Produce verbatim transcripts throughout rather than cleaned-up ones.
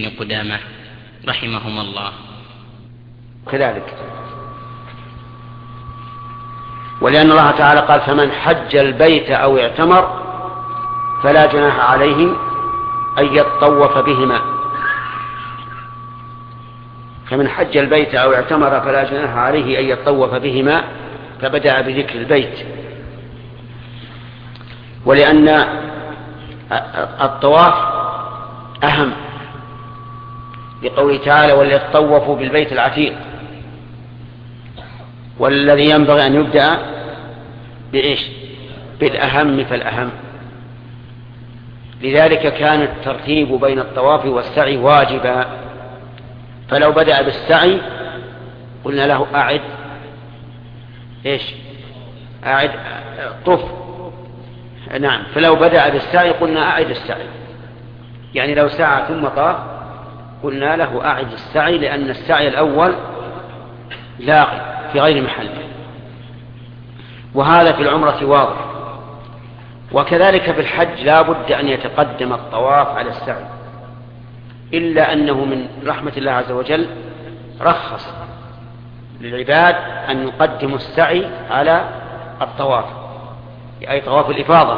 ابن قدامة رحمهما الله. كذلك، ولأن الله تعالى قال: فمن حج البيت أو اعتمر فلا جناح عليه أن يطوف بهما. فمن حج البيت أو اعتمر فلا جناح عليه أن يطوف بهما، فبدأ بذكر البيت. ولأن الطواف أهم، بقوله تعالى: وليطوفوا بالبيت العتيق. والذي ينبغي أن يبدأ بإيش؟ بالأهم فالأهم. لذلك كان الترتيب بين الطواف والسعي واجبا، فلو بدأ بالسعي قلنا له: أعد إيش؟ أعد طف. نعم، فلو بدأ بالسعي قلنا: أعد السعي. يعني لو سعى ثم طاف قلنا له: أعد السعي، لأن السعي الأول لاغي في غير محله. وهذا في العمرة واضح. وكذلك في الحج لا بد أن يتقدم الطواف على السعي، إلا أنه من رحمة الله عز وجل رخص للعباد أن يقدموا السعي على الطواف، أي طواف الإفاضة،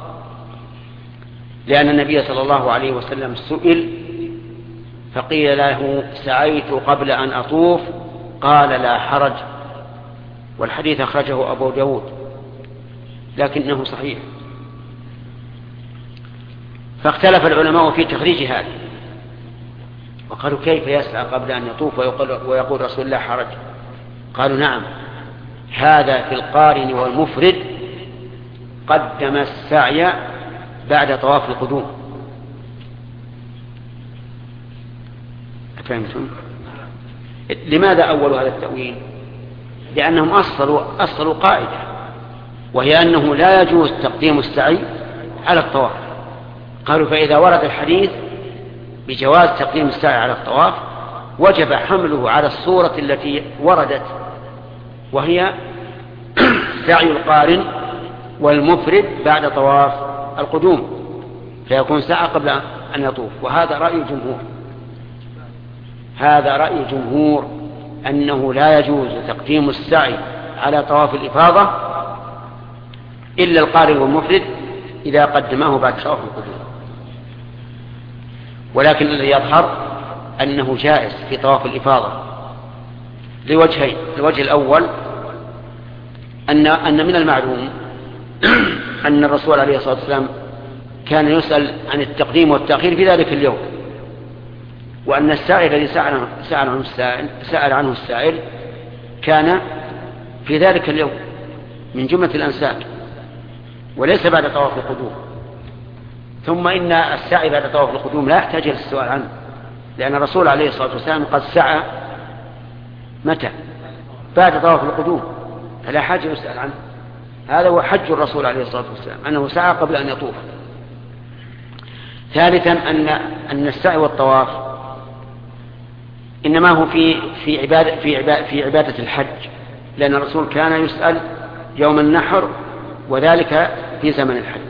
لأن النبي صلى الله عليه وسلم سئل فقيل له: سعيت قبل أن أطوف؟ قال: لا حرج. والحديث أخرجه أبو داود لكنه صحيح. فاختلف العلماء في تخريج هذا، وقالوا: كيف يسعى قبل أن يطوف ويقول, ويقول رسول الله حرج؟ قالوا: نعم، هذا في القارن والمفرد قدم السعي بعد طواف القدوم. أفهمتم؟ لماذا أول هذا التأويل؟ لأنهم أصلوا, أصلوا قاعدة، وهي أنه لا يجوز تقديم السعي على الطواف. قالوا: فإذا ورد الحديث بجواز تقديم السعي على الطواف وجب حمله على الصورة التي وردت، وهي سعي القارن والمفرد بعد طواف القدوم، فيكون سعى قبل أن يطوف. وهذا رأي الجمهور، هذا رأي الجمهور أنه لا يجوز تقديم السعي على طواف الإفاضة إلا القارن والمفرد إذا قدمه بعد طواف القدوم. ولكن الذي يظهر أنه جائز في طواف الإفاضة لوجهين. الوجه الأول أن أن من المعلوم أن الرسول عليه الصلاة والسلام كان يسأل عن التقديم والتأخير في ذلك اليوم، وأن السائل الذي سأل عنه السائل, سأل عنه السائل كان في ذلك اليوم من جملة الأنساك، وليس بعد طواف القدوم. ثم إن السعي بعد طواف القدوم لا يحتاج إلى السؤال عنه، لأن الرسول عليه الصلاة والسلام قد سعى متى؟ بعد طواف القدوم، فلا حاجة يسأل عنه. هذا هو حج الرسول عليه الصلاة والسلام، أنه سعى قبل أن يطوف. ثالثا أن أن السعي والطواف إنما هو في في عبادة في عبادة في عبادة الحج، لأن الرسول كان يسأل يوم النحر، وذلك في زمن الحج.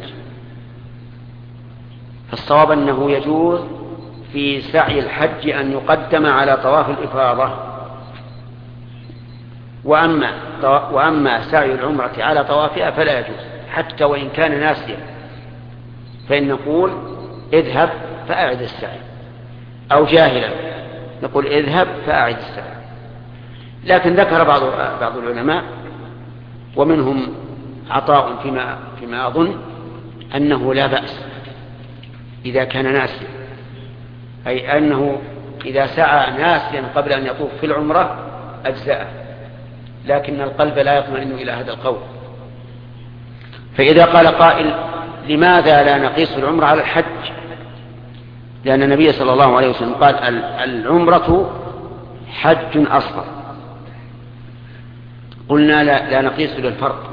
فالصواب أنه يجوز في سعي الحج أن يقدم على طواف الإفاضة، وأما وأما سعي العمرة على طوافها فلا يجوز، حتى وإن كان ناسيا، فإن نقول: اذهب فأعد السعي، أو جاهلا نقول: اذهب فأعد السعي. لكن ذكر بعض بعض العلماء ومنهم عطاء فيما فيما أظن أنه لا بأس إذا كان ناسيا، أي أنه إذا سعى ناسيا قبل أن يطوف في العمرة أجزاءه، لكن القلب لا يطمئن إلى هذا القول. فإذا قال قائل: لماذا لا نقيس العمرة على الحج؟ لأن النبي صلى الله عليه وسلم قال: العمرة حج أصغر. قلنا: لا, لا نقيس للفرق،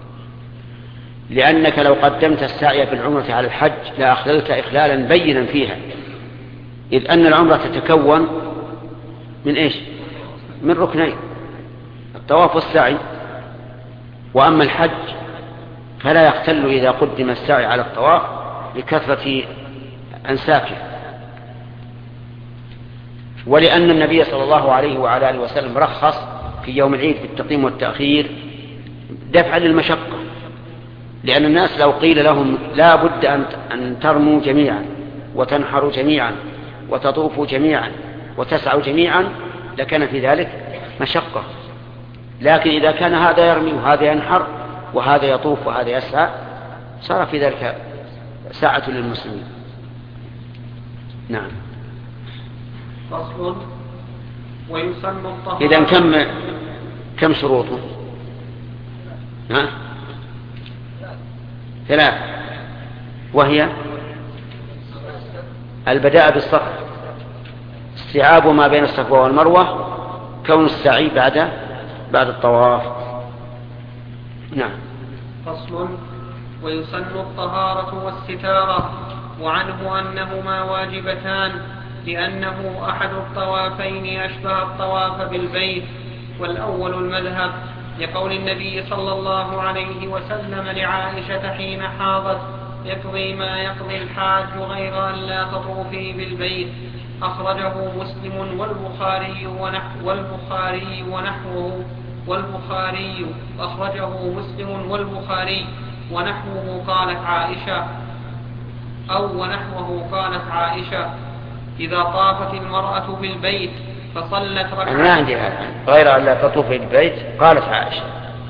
لأنك لو قدمت السعي في العمرة على الحج لأخللت إخلالا بينا فيها، إذ أن العمرة تتكون من إيش؟ من ركنين: الطواف والسعي. وأما الحج فلا يختل إذا قدم السعي على الطواف لكثرة أنساكه. ولأن النبي صلى الله عليه وعلى آله وسلم رخص في يوم العيد في التقديم والتأخير دفعا للمشقة، لأن الناس لو قيل لهم لا بد أن ترموا جميعا وتنحروا جميعا وتطوفوا جميعا وتسعوا جميعا لكان في ذلك مشقة. لكن إذا كان هذا يرمي وهذا ينحر وهذا يطوف وهذا يسعى صار في ذلك ساعة للمسلمين. نعم. فصل. ويسن الطهارة. إذن كم كم شروطه؟ ها؟ ثلاث، وهي البداء بالصفا، استيعاب ما بين الصفا والمروة، كون السعي بعد بعد الطواف. نعم. فصل. ويسن الطهارة والستارة، وعنه أنهما واجبتان، لأنه أحد الطوافين أشبه الطواف بالبيت، والأول المذهب، لقول النبي صلى الله عليه وسلم لعائشة حين حاضت: يقضي ما يقضي الحاج غير أن لا تطوفي بالبيت. أخرجه مسلم والبخاري ونحو والبخاري ونحوه والبخاري أخرجه مسلم والبخاري ونحوه قالت عائشة أو ونحوه قالت عائشة: إذا طافت المرأة بالبيت فصلت ركعتين. أنا عندي غير أن لا تطوف بالبيت قالت عائشة.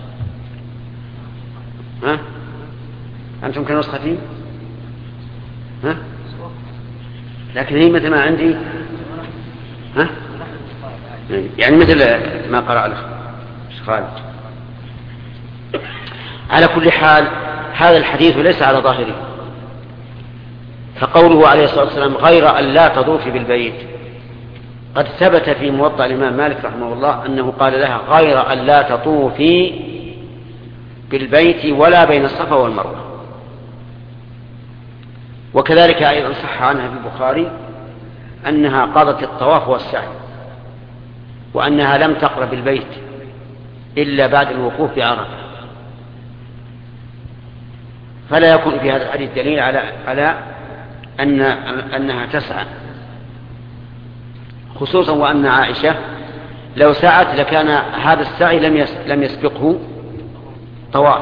ها؟ أنتم كنسختين؟ ها؟ لكن هي مثل ما عندي. ها؟ يعني مثل ما قرأ له خالد. على كل حال هذا الحديث ليس على ظاهره، فقوله عليه الصلاة والسلام غير أن لا تطوفي بالبيت قد ثبت في موطأ الإمام مالك رحمه الله أنه قال لها غير أن لا تطوفي بالبيت ولا بين الصفا والمروة. وكذلك أيضا صح عنها في البخاري أنها قضت الطواف والسعي، وأنها لم تقرب البيت إلا بعد الوقوف بعرفة. فلا يكون في هذا الحديث دليل على على أن أنها تسعى، خصوصا وأن عائشة لو سعت لكان هذا السعي لم لم يسبقه طواف،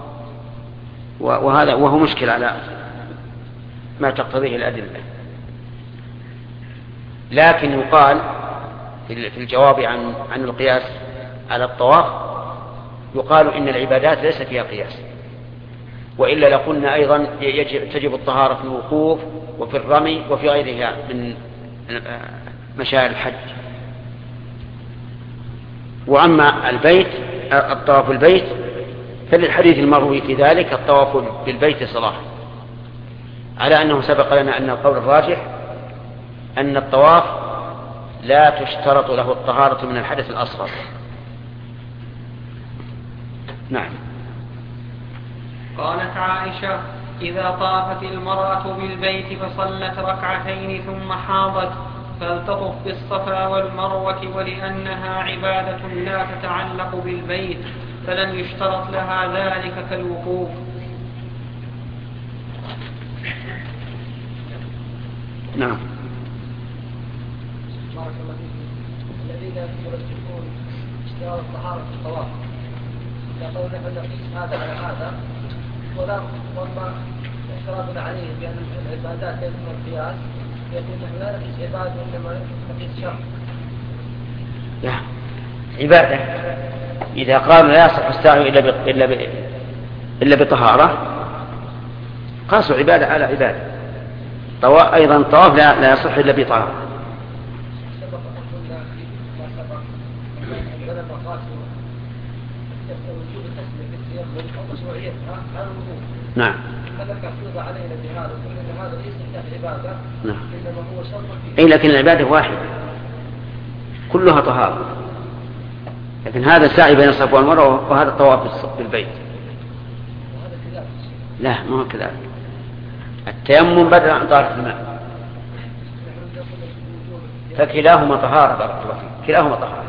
وهذا وهو مشكل على ما تقتضيه الأدلة. لكن يقال في الجواب عن عن القياس على الطواف، يقال إن العبادات ليس فيها قياس، وإلا لقلنا أيضا يجب تجب الطهارة في الوقوف وفي الرمي وفي غيرها من مشاعر الحج. وأما البيت الطواف البيت فللحديث المروي في ذلك الطواف بالبيت صلاة، على أنه سبق لنا أن القول الراجح أن الطواف لا تشترط له الطهارة من الحدث الأصغر. نعم. قالت عائشة: إذا طافت المرأة بالبيت فصلت ركعتين ثم حاضت فلتطف بالصفا والمروة، ولأنها عبادة لا تتعلق بالبيت فلم يشترط لها ذلك كالوقوف. نعم. الذين يرجحون اشتراط الطهارة في الطواف يقولون أن نقيس هذا على هذا، ولا وما اشتراطنا عليه بأن العبادات ليس من القياس، يقول نحن لا نقيس عبادة وإنما نقيس شرط. لا، عبادة إذا قالوا لا يصح السعي إلا ب... إلا ب... إلا بطهارة قاسوا عبادة على عبادة. طواف أيضا الطواف لا... لا يصح إلا بطهارة. نعم. نعم. أي لكن العبادة واحدة كلها طهارة، لكن هذا السعي بين الصفا والمروة وهذا الطواف بالبيت. لا ما هو كذلك، التيمم بدل عن طهارة الماء، فكلاهما طهارة بارك الله فيك، كلاهما طهارة.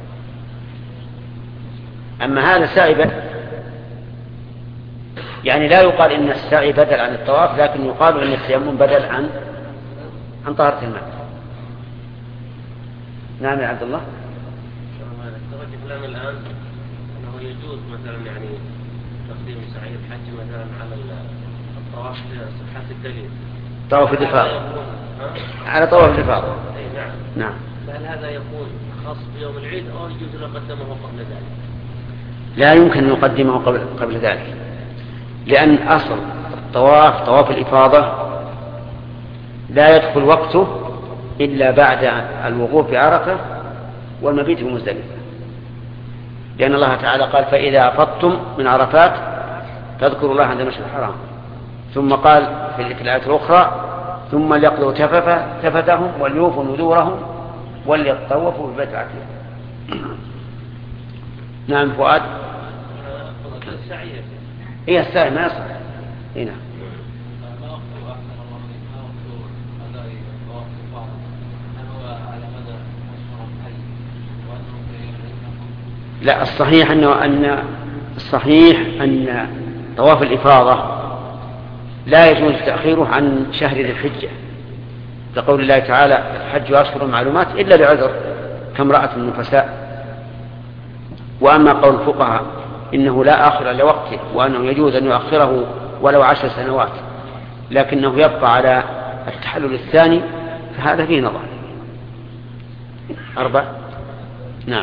أما هذا السعي يعني لا يقال إن السعي بدل عن الطواف، لكن يقال إن التيمم بدل عن عن طهارة الماء. نعم يا عبد الله. توجه كلام الآن أنه يجوز مثلا يعني تقديم سعي الحج مثلا على الطواف لصحة الدليل. طواف الإفاضة. على طواف الإفاضة. أي نعم. نعم. فهل هذا يكون خاص بيوم العيد أو يجوز أن نقدمه قبل ذلك؟ لا يمكن أن نقدمه قبل قبل ذلك، لأن أصل الطواف طواف الإفاضة لا يدخل وقته إلا بعد الوقوف بعرفة والمبيت بمزدلفة، لأن الله تعالى قال فإذا أفضتم من عرفات فاذكروا الله عند المشعر الحرام، ثم قال في الآية الأخرى ثم ليقضوا تفتهم وليوفوا نذورهم وليطوفوا بالبيت العتيق. نعم فؤاد. هي السعي ما يصح هنا. لا الصحيح أنه أن الصحيح أن طواف الإفاضة لا يجوز تأخيره عن شهر ذي الحجة، لقول الله تعالى الحج أشهر معلومات إلا لعذر كامرأة النفساء. وأما قول الفقهاء إنه لا آخر لوقته وأنه يجوز أن يؤخره ولو عشر سنوات لكنه يبقى على التحلل الثاني، فهذا فيه نظر. أربع. نعم.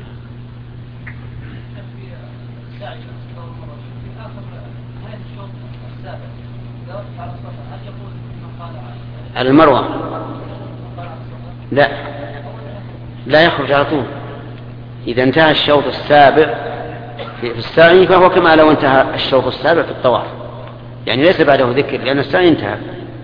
على المروة لا لا يخرج على طول. إذا انتهى الشوط السابع في السعي فهو كما لو انتهى الشوط السابع في الطواف، يعني ليس بعده ذكر لأن السعي انتهى.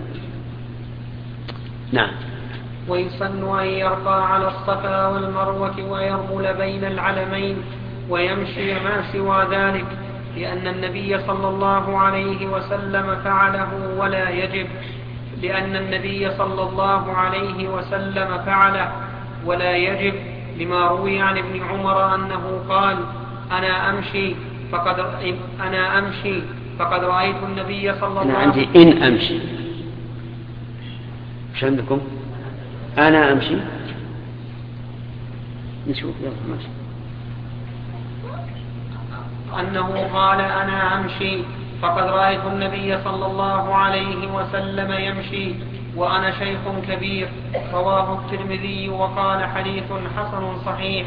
نعم. ويسن أن يرقى على الصفا والمروة ويرمل بين العلمين ويمشي ما سوى ذلك، لأن النبي صلى الله عليه وسلم فعله ولا يجب لأن النبي صلى الله عليه وسلم فعله ولا يجب لما روي عن ابن عمر أنه قال أنا أمشي فقد أنا أمشي فقد رأيت النبي صلى الله عليه وسلم. أنا عندي إن أمشي. إيش عندكم؟ أنا أمشي. نشوف يلا ماشي. أنه قال أنا أمشي فقد رأيت النبي صلى الله عليه وسلم يمشي وأنا شيخ كبير. رواه الترمذي وقال حديث حسن صحيح.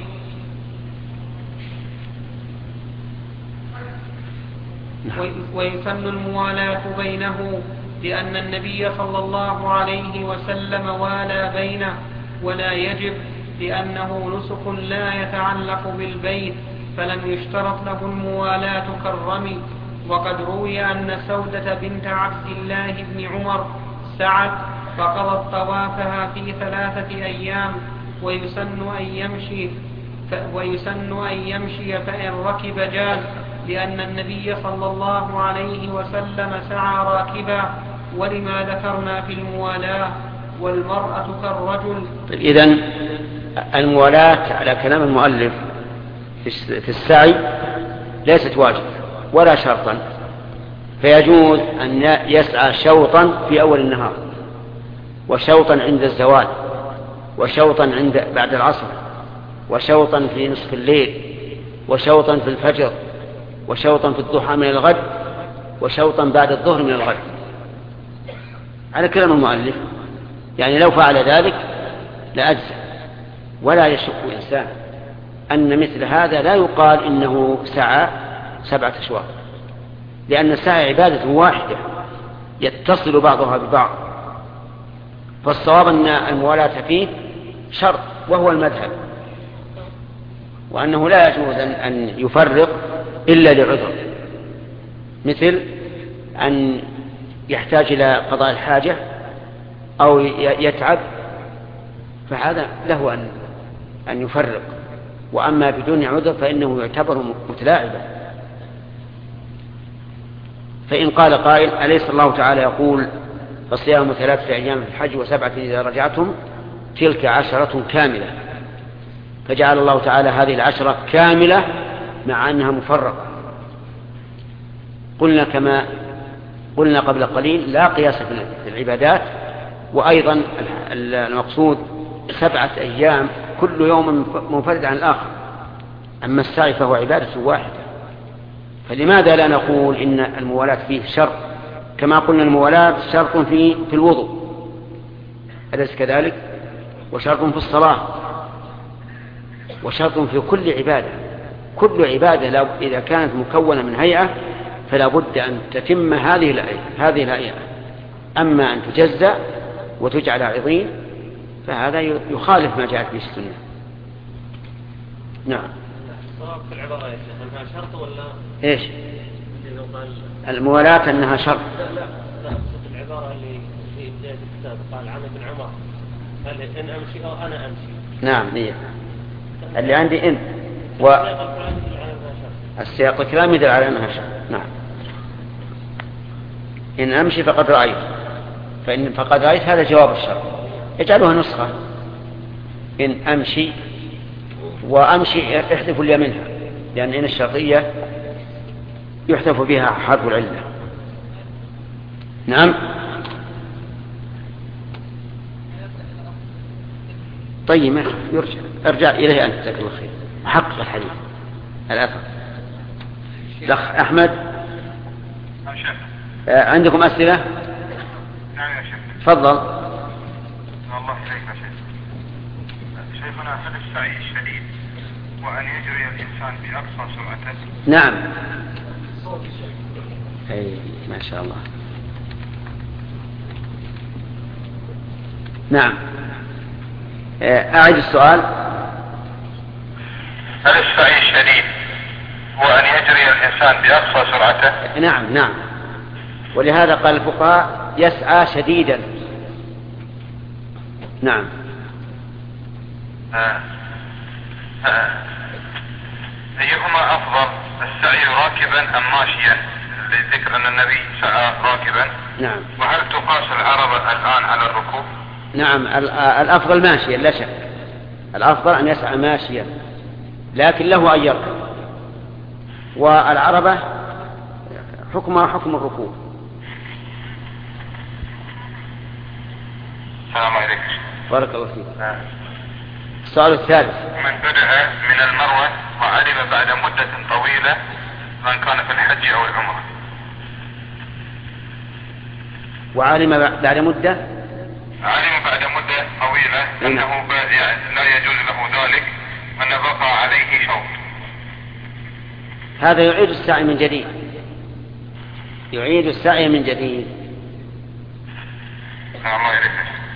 ويسن الموالاة بينه لأن النبي صلى الله عليه وسلم والى بينه ولا يجب لأنه نسك لا يتعلق بالبيت فلم يشترط له الموالاة كالرمي. وقد روي أن سودة بنت عبد الله بن عمر سعت فقضت طوافها في ثلاثة أيام. ويسن أن يمشي ويسن أن يمشي فإن ركب جاز لأن النبي صلى الله عليه وسلم سعى راكبا ولما ذكرنا في الموالاة والمرأة كالرجل. طيب إذن الموالاة على كلام المؤلف في السعي ليست واجب ولا شرطا، فيجوز أن يسعى شوطا في أول النهار وشوطا عند الزوال وشوطا عند بعد العصر وشوطا في نصف الليل وشوطا في الفجر وشوطا في الضحى من الغد وشوطا بعد الظهر من الغد على كلام المؤلف. يعني لو فعل ذلك لأجزى، ولا يشك إنسان أن مثل هذا لا يقال إنه سعى سبعة أشواط، لأن السعي عبادة واحدة يتصل بعضها ببعض. فالصواب أن الموالاة فيه شرط وهو المذهب، وأنه لا يجوز أن يفرق إلا لعذر، مثل أن يحتاج إلى قضاء الحاجة أو يتعب، فهذا له أن أن يفرق. وأما بدون عذر فإنه يعتبر متلاعبا. فإن قال قائل أليس الله تعالى يقول فصيام ثلاثة أيام في الحج وسبعة إذا رجعتم تلك عشرة كاملة، فجعل الله تعالى هذه العشرة كاملة مع أنها مفرقة. قلنا كما قلنا قبل قليل لا قياس في العبادات، وأيضا المقصود سبعة أيام كل يوم منفرد عن الآخر، أما السعي فهو عبادة واحدة. فلماذا لا نقول إن الموالاة فيه شرط كما قلنا الموالاة شرط في في الوضوء أليس كذلك؟ وشرط في الصلاة وشرط في كل عبادة. كل عبادة إذا كانت مكونة من هيئة فلا بد أن تتم هذه الهيئة هذه الهيئة. أما أن تجزأ وتجعل عظيم فهذا يخالف ما جاءت به السنة. نعم. الصواب في العبارة يا شيخ أنها شرط ولا إيش؟ الموالاة أنها شرط. لا لا لا أقصد العبارة اللي في بداية الكتاب قال عن ابن عمر هل إن أمشي أو أنا أمشي. نعم هي اللي عندي إن و السياق الكلام يدل على أنها شرط. نعم. إن أمشي فقد رأيت فإن فقد رأيت هذا جواب الشرط. اجعلوها نسخة إن أمشي وأمشي احذفوا لي منها لأن إن الشرطية يحذف بها حرف العلة. نعم. طيب يرجع ارجع إليه أنت جزاك الله خير حقق الحديث الأثر. الأخ أحمد عندكم أسئلة؟ نعم يا شيخ. تفضل. الله إليك يا شيخ. شيخنا هل السعي الشديد وأن يجري الإنسان بأقصى سرعته؟ نعم. أي ما شاء الله. نعم. أعيد السؤال. هل السعي الشديد هو أن يجري الإنسان بأقصى سرعته؟ نعم نعم. ولهذا قال الفقهاء يسعى شديدا. نعم. آه. آه. أيهما أفضل السعي راكبا أم ماشيا لذكر أن النبي سعى راكبا؟ نعم. وهل تقاس العربة الآن على الركوب؟ نعم الأفضل ماشيا لا شك. الأفضل أن يسعى ماشيا لكن له أن يركب. والعربة حكمها حكم الركوب. السلام عليكم. بارك الله فيك. آه. السؤال الثالث. من بدأ من المروة وعلم بعد مدة طويلة من كان في الحج أو العمرة. وعلم بعد مدة علم بعد مدة طويلة أنه لا يجوز له ذلك وأن بقى عليه شوط. هذا يعيد السعي من جديد. يعيد السعي من جديد. الله يرحمه.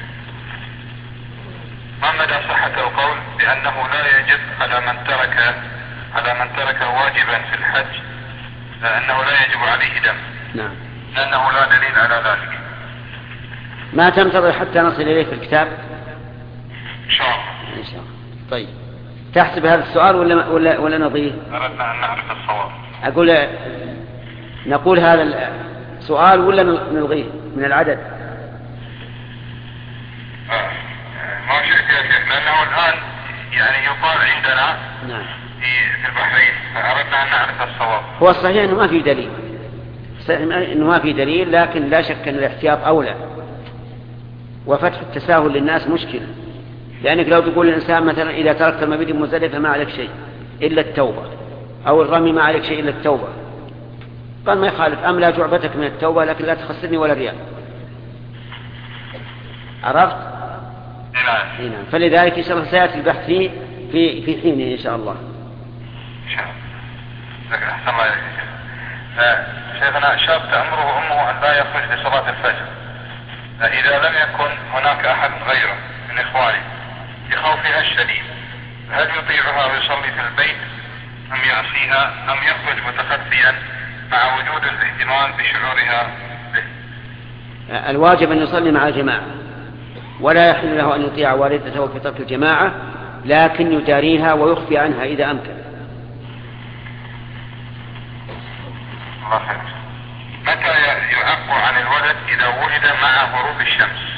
ما مدى صحة القول بأنه لا يجب على من ترك على من ترك واجبا في الحج أنه لا يجب عليه دم؟ نعم. لأنه لا دليل على ذلك. ما تنتظر حتى نصل إليه في الكتاب؟ إن شاء الله. إن شاء الله. طيب تحسب هذا السؤال ولا ولا ولا نضيه؟ أردنا أن نعرف الصواب. أقول نقول هذا السؤال ولا نلغيه من العدد؟ آه. ما شئت يا شيخ لأنه الآن يعني يقال عندنا نعم. في البحرين فأردنا أن نعرف الصواب. هو الصحيح أنه ما في دليل. صحيح أنه ما في دليل لكن لا شك أن الاحتياط أولى. وفتح التساهل للناس مشكلة. لأنك لو تقول الإنسان مثلا إذا تركت المبيت مزدلفة ما عليك شيء إلا التوبة أو الرمي ما عليك شيء إلا التوبة قال ما يخالف أملا جعبتك من التوبة لكن لا تخسرني ولا ريال. عرفت؟ نعم. نعم. فلذلك إن شاء الله سيأتي البحث فيه في في حينه إن شاء الله. إن شاء الله. أحسن الله عليك. شيخنا شاب تأمره أمه أن لا يخرج لصلاة الفجر إذا لم يكن هناك أحد غيره من إخوانه لخوفها الشديد هل يطيعها ويصلي في البيت أم يعصيها أم يخرج متخفيا مع وجود الاهتمام بشعورها به؟ الواجب أن يصلي مع الجماعة ولا يحل له أن يطيع والدته في ترك الجماعة لكن يجاريها ويخفي عنها إذا أمكن. الله خير. متى يعق عن الولد إذا ولد مع غروب الشمس؟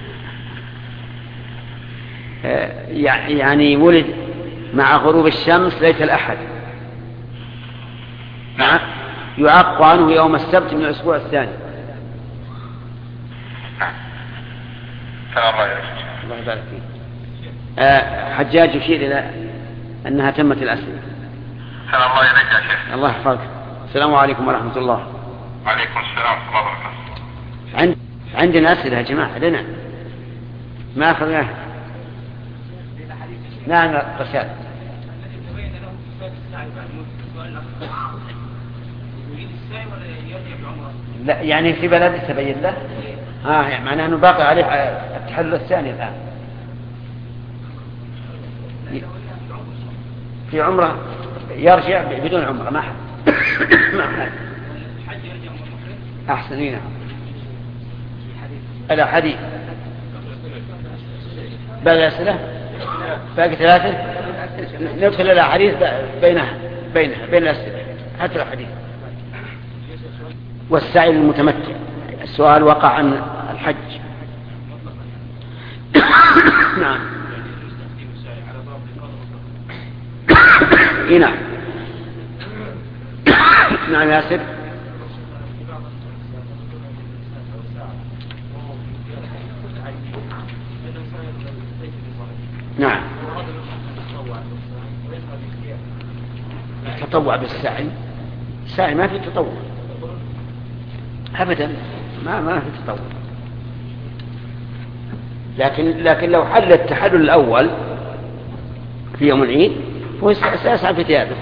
يعني ولد مع غروب الشمس ليس الأحد. نعم. يعق عنه يوم السبت من الأسبوع الثاني. نعم. سلام الله عليك. الله يبارك فيك. آه حجاج يشير إلى أنها تمت الأسئلة. سلام الله إليك يا شيخ. الله يحفظك. السلام عليكم ورحمة الله. وعليكم السلام ورحمة الله وبركاته. عند... عندنا أسئلة يا جماعة لنا ما أخذناها. نعم رشاد. لا يعني في بلد تبين له ها يعني معناه أنه باقي عليه التحلل الثاني الآن في عمره يرجع بدون عمره ما حد ما حد أحسنين الأحاديث باقي أسئلة باقي ثلاثة ندخل الأحاديث بينها بينها بين الأسئلة حتى الأحاديث. والسعي للمتمتع السؤال وقع عن الحج. نعم نعم نعم ياسر. نعم التطوع بالسعي السعي ما في تطوع أبدا ما ما في تطوع لكن لكن لو حل التحلل الأول في يوم العيد هو سيسعى في ثيابه.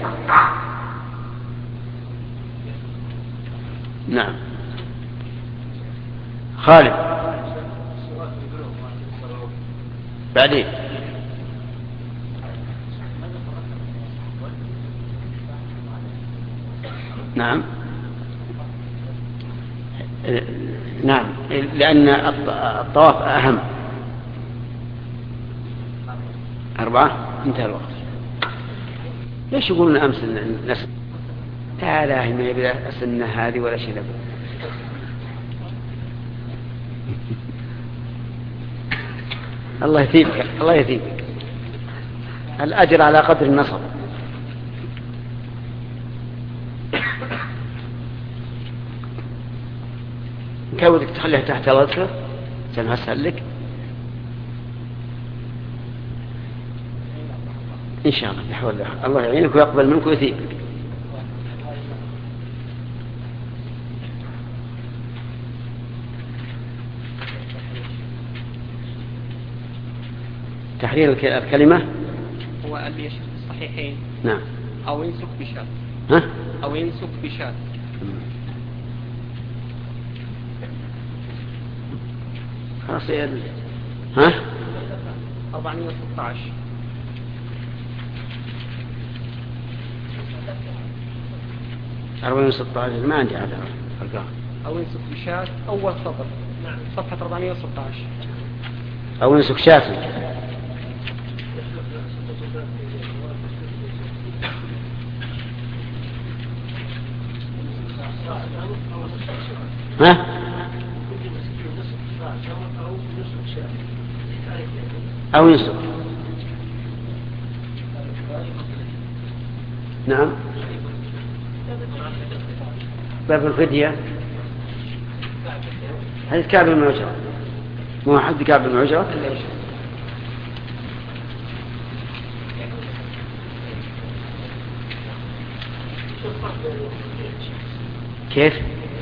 نعم خالد بعدين. نعم نعم لأن الطواف أهم. أربعة انتهى الوقت. ليش يقولون أمس نسل لا لا ما يبدأ أسنة هذه ولا شيء لابد. الله يثيبك الله يثيبك الأجر على قدر النصب. كيف بدك تخليها تحت الأذكر سنهسل لك إن شاء الله بحول الله. الله يعينك ويقبل منك ويثيبك. تحرير الكلمة هو اللي يشرك الصحيحين. نعم أو ينسك بشات ها أو ينسك بشات. خلاص يا ها أربعمائة وستة عشر أربعمائة وستة عشر ما عندي هذا الأرقام. أو ينسك بشات أول سطر صفحة أربعمائة وستة عشر أو نسك شافي. ها أو ينسك. نعم باب الفدية هذا كعب بن عجرة مو حد كعب بن عجرة كيف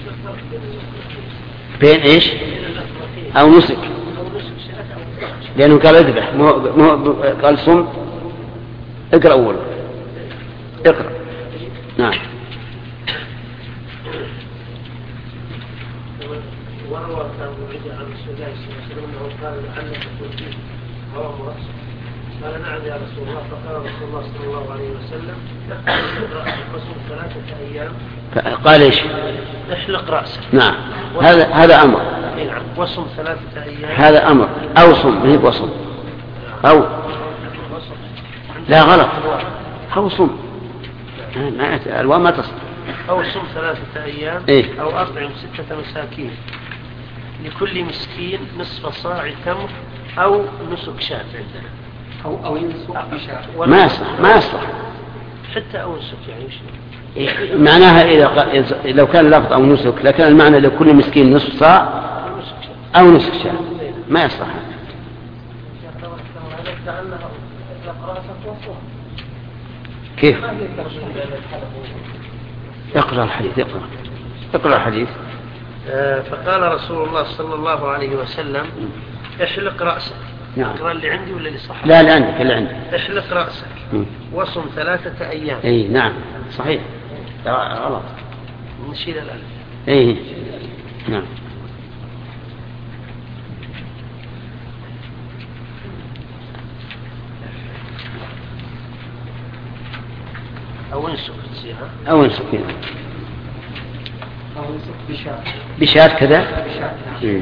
بين ايش او نسك لانه قال اذبح مو مو قال صم. اقرأ اول اقرأ. نعم وروى كان يريد عن رسول الله صلى الله عليه وسلم انه قال لعل تكون فيه هوام رأسه قال نعم يا رسول الله فقال رسول الله صلى الله عليه وسلم احلق ثلاثة ايام. قال ايش احلق رأسه. نعم هذا هذا امر. نعم وصم ثلاثة ايام. هذا امر او صم هيك وصم او لا غلط او صم الواو ما تصل. او صم ثلاثة ايام إيه؟ او اطعم ستة مساكين لكل مسكين نصف صاع تمر او نسك شاة عندنا أو أو ينسك بشات. ما يصلح ما يصلح حتى او نسك يعني وش إيه؟ معناها إذا لو كان لفظ او نسك لكان المعنى لكل مسكين نصف صاع او نسك شاة ما يصلح. كأن كيف؟ اقرأ الحديث اقرأ اقرأ الحديث. آه فقال رسول الله صلى الله عليه وسلم احلق رأسك. نعم. اقرأ اللي عندي ولا اللي صح؟ لا اللي عندك اللي عندك. احلق رأسك وصم ثلاثة أيام. اي نعم صحيح غلط نشيل الألف. اي نعم. أو انسك تصيرها أو انسك أو انسك بشار بشار كذا. بشار. مم.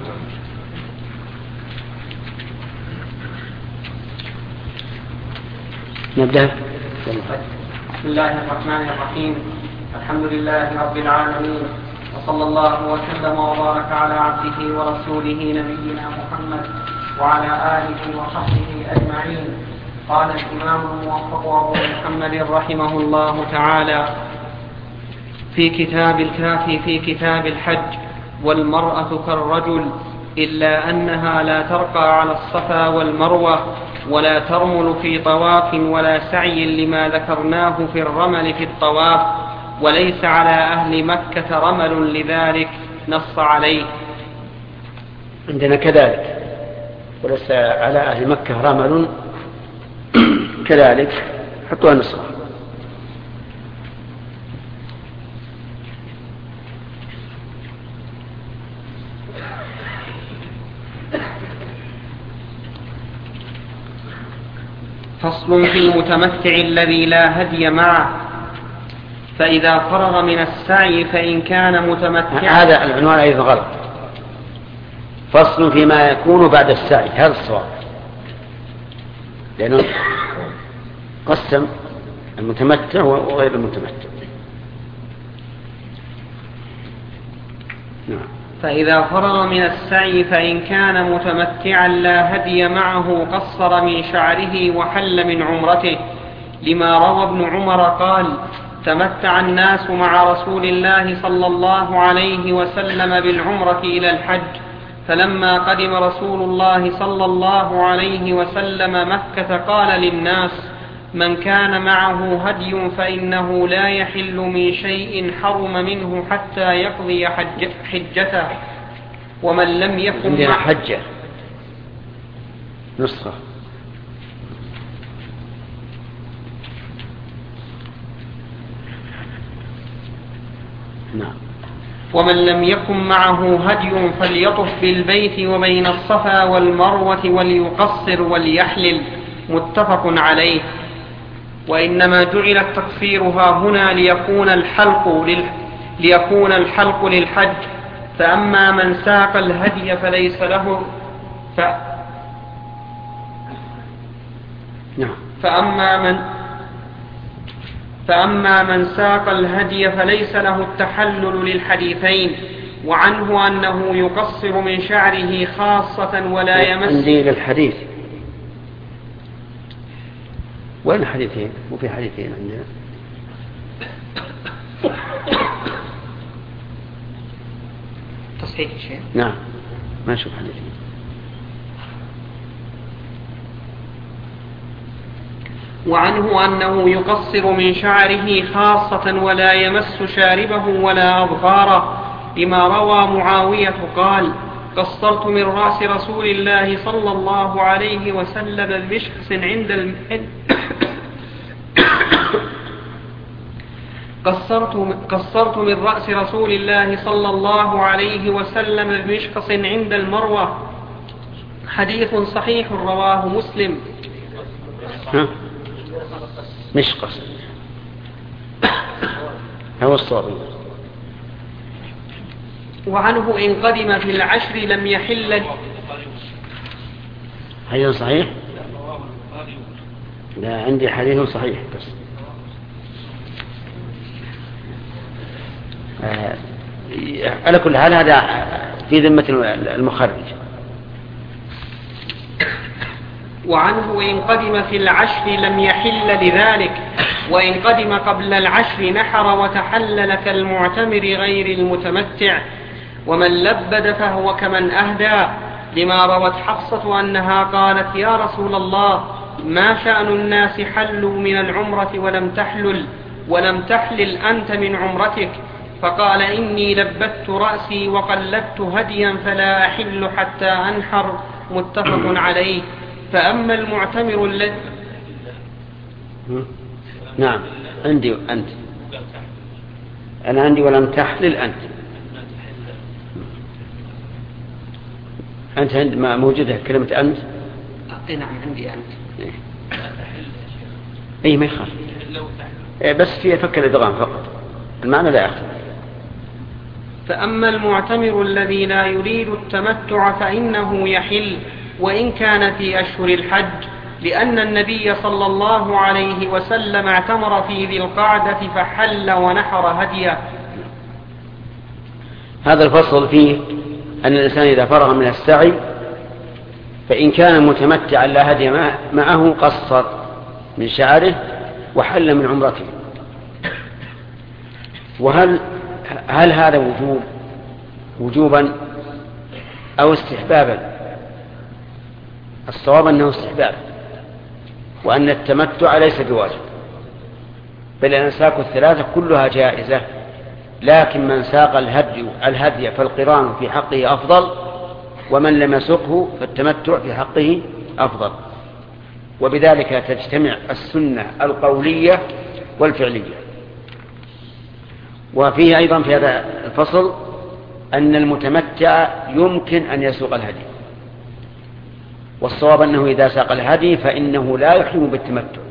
نبدأ. بسم الله الرحمن الرحيم. الحمد لله رب العالمين، وصلى الله وسلم وبارك على عبده ورسوله نبينا محمد وعلى آله وصحبه أجمعين. قال الإمام الموفق أبو محمد رحمه الله تعالى في كتاب الكافي في كتاب الحج: والمرأة كالرجل إلا أنها لا ترقى على الصفا والمروة ولا ترمل في طواف ولا سعي لما ذكرناه في الرمل في الطواف، وليس على أهل مكة رمل لذلك نص عليه. عندنا كذلك وليس على أهل مكة رمل كذلك حطوها نسخة. فصل في المتمتع الذي لا هدي معه، فإذا فرغ من السعي فإن كان متمتعا. هذا العنوان أيضا غلط. فصل فيما يكون بعد السعي، هذا الصواب، لأنه قسم المتمتع وغير المتمتع. نعم. فإذا فرغ من السعي فإن كان متمتعا لا هدي معه قصر من شعره وحل من عمرته، لما روى ابن عمر قال: تمتع الناس مع رسول الله صلى الله عليه وسلم بالعمرة إلى الحج، فلما قدم رسول الله صلى الله عليه وسلم مكة قال للناس: من كان معه هدي فإنه لا يحل من شيء حرم منه حتى يقضي حج حجته، ومن لم يكن عندنا مع حجة نسخة. نعم. ومن لم يكن معه هدي فليطف بالبيت وبين الصفا والمروة وليقصر وليحلل، متفق عليه. وإنما جعل التقصير ها هنا ليكون الحلق لل... ليكون الحلق للحج، فأما من ساق الهدي فليس له ف... نعم. فأما من فأما من ساق الهدي فليس له التحلل للحديثين. وعنه أنه يقصر من شعره خاصة ولا يمس. عندي للحديث. وين حديثين؟ وفي حديثين عندنا. تصحيح الشيء. نعم ما نشوف حديثين. وعنه أنه يقصر من شعره خاصة ولا يمس شاربه ولا أظفاره، لما روى معاوية قال: قصرت من رأس رسول الله صلى الله عليه وسلم بمشخص عند الم... قصرت قصرت من رأس رسول الله صلى الله عليه وسلم بمشخص عند المروة. حديث صحيح رواه مسلم. ها؟ مشقص هو الصواب. وعنه إن قدم في العشر لم يحل. حديث صحيح؟ لا عندي حديث صحيح بس. آه على كل حال هذا في ذمة المخرج. وعنه إن قدم في العشر لم يحل لذلك، وإن قدم قبل العشر نحر وتحلل كالمعتمر غير المتمتع. ومن لبد فهو كمن أهدى، لما روت حفصة أنها قالت: يا رسول الله، ما شأن الناس حلوا من العمرة ولم تحلل ولم تحلل أنت من عمرتك؟ فقال إني لبت رأسي وقلدت هديا فلا أحل حتى أنحر. متفق عليه. فأما المعتمر الذي نعم عندي أنت أنا عندي ولم تحلل أنت أنت عند ما موجودة كلمة أنت. أي نعم عندي أنت. أي ما يخالف بس فيها فك الإدغام فقط المعنى لا يختلف. فأما المعتمر الذي لا يريد التمتع فإنه يحل وإن كان في أشهر الحج، لأن النبي صلى الله عليه وسلم اعتمر في ذي القعدة فحل ونحر هديه. هذا الفصل فيه أن الإنسان إذا فرغ من السعي فإن كان متمتعا لا هدي معه قصر من شعره وحل من عمرته. وهل هل هذا وجوب وجوبا أو استحبابا؟ الصواب أنه استحباب، وأن التمتع ليس بواجب، بل الأنساك الثلاثة كلها جائزة، لكن من ساق الهدي, الهدي فالقران في حقه أفضل، ومن لم يسقه فالتمتع في حقه أفضل. وبذلك تجتمع السنة القولية والفعلية. وفيه أيضا في هذا الفصل أن المتمتع يمكن أن يسوق الهدي، والصواب أنه إذا ساق الهدي فإنه لا يحرم بالتمتع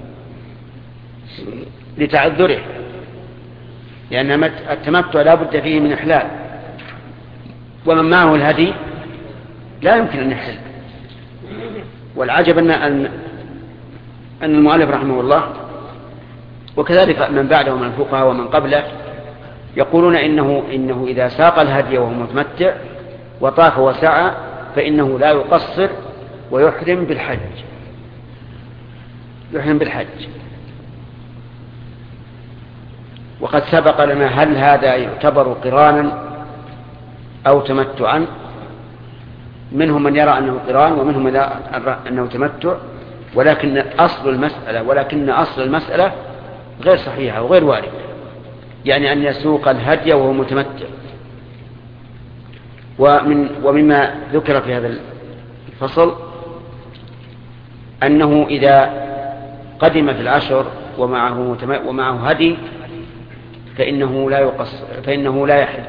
لتعذره، لأن التمتع لا بد فيه من إحلال، ومن معه الهدي لا يمكن أن يحل. والعجب أن أن المؤلف رحمه الله وكذلك من بعده من الفقهاء ومن قبله يقولون إنه, إنه إذا ساق الهدي وهو متمتع وطاف وسعى فإنه لا يقصر ويحرم بالحج يحرم بالحج. وقد سبق لنا هل هذا يعتبر قرانا أو تمتعا. منهم من يرى أنه قران ومنهم من يرى أنه تمتع، ولكن أصل المسألة ولكن أصل المسألة غير صحيحة وغير واردة، يعني أن يسوق الهدي وهو متمتع. ومن ومما ذكر في هذا الفصل أنه إذا قدم في العشر ومعه ومعه هدي فإنه لا يقصر فإنه لا يحل،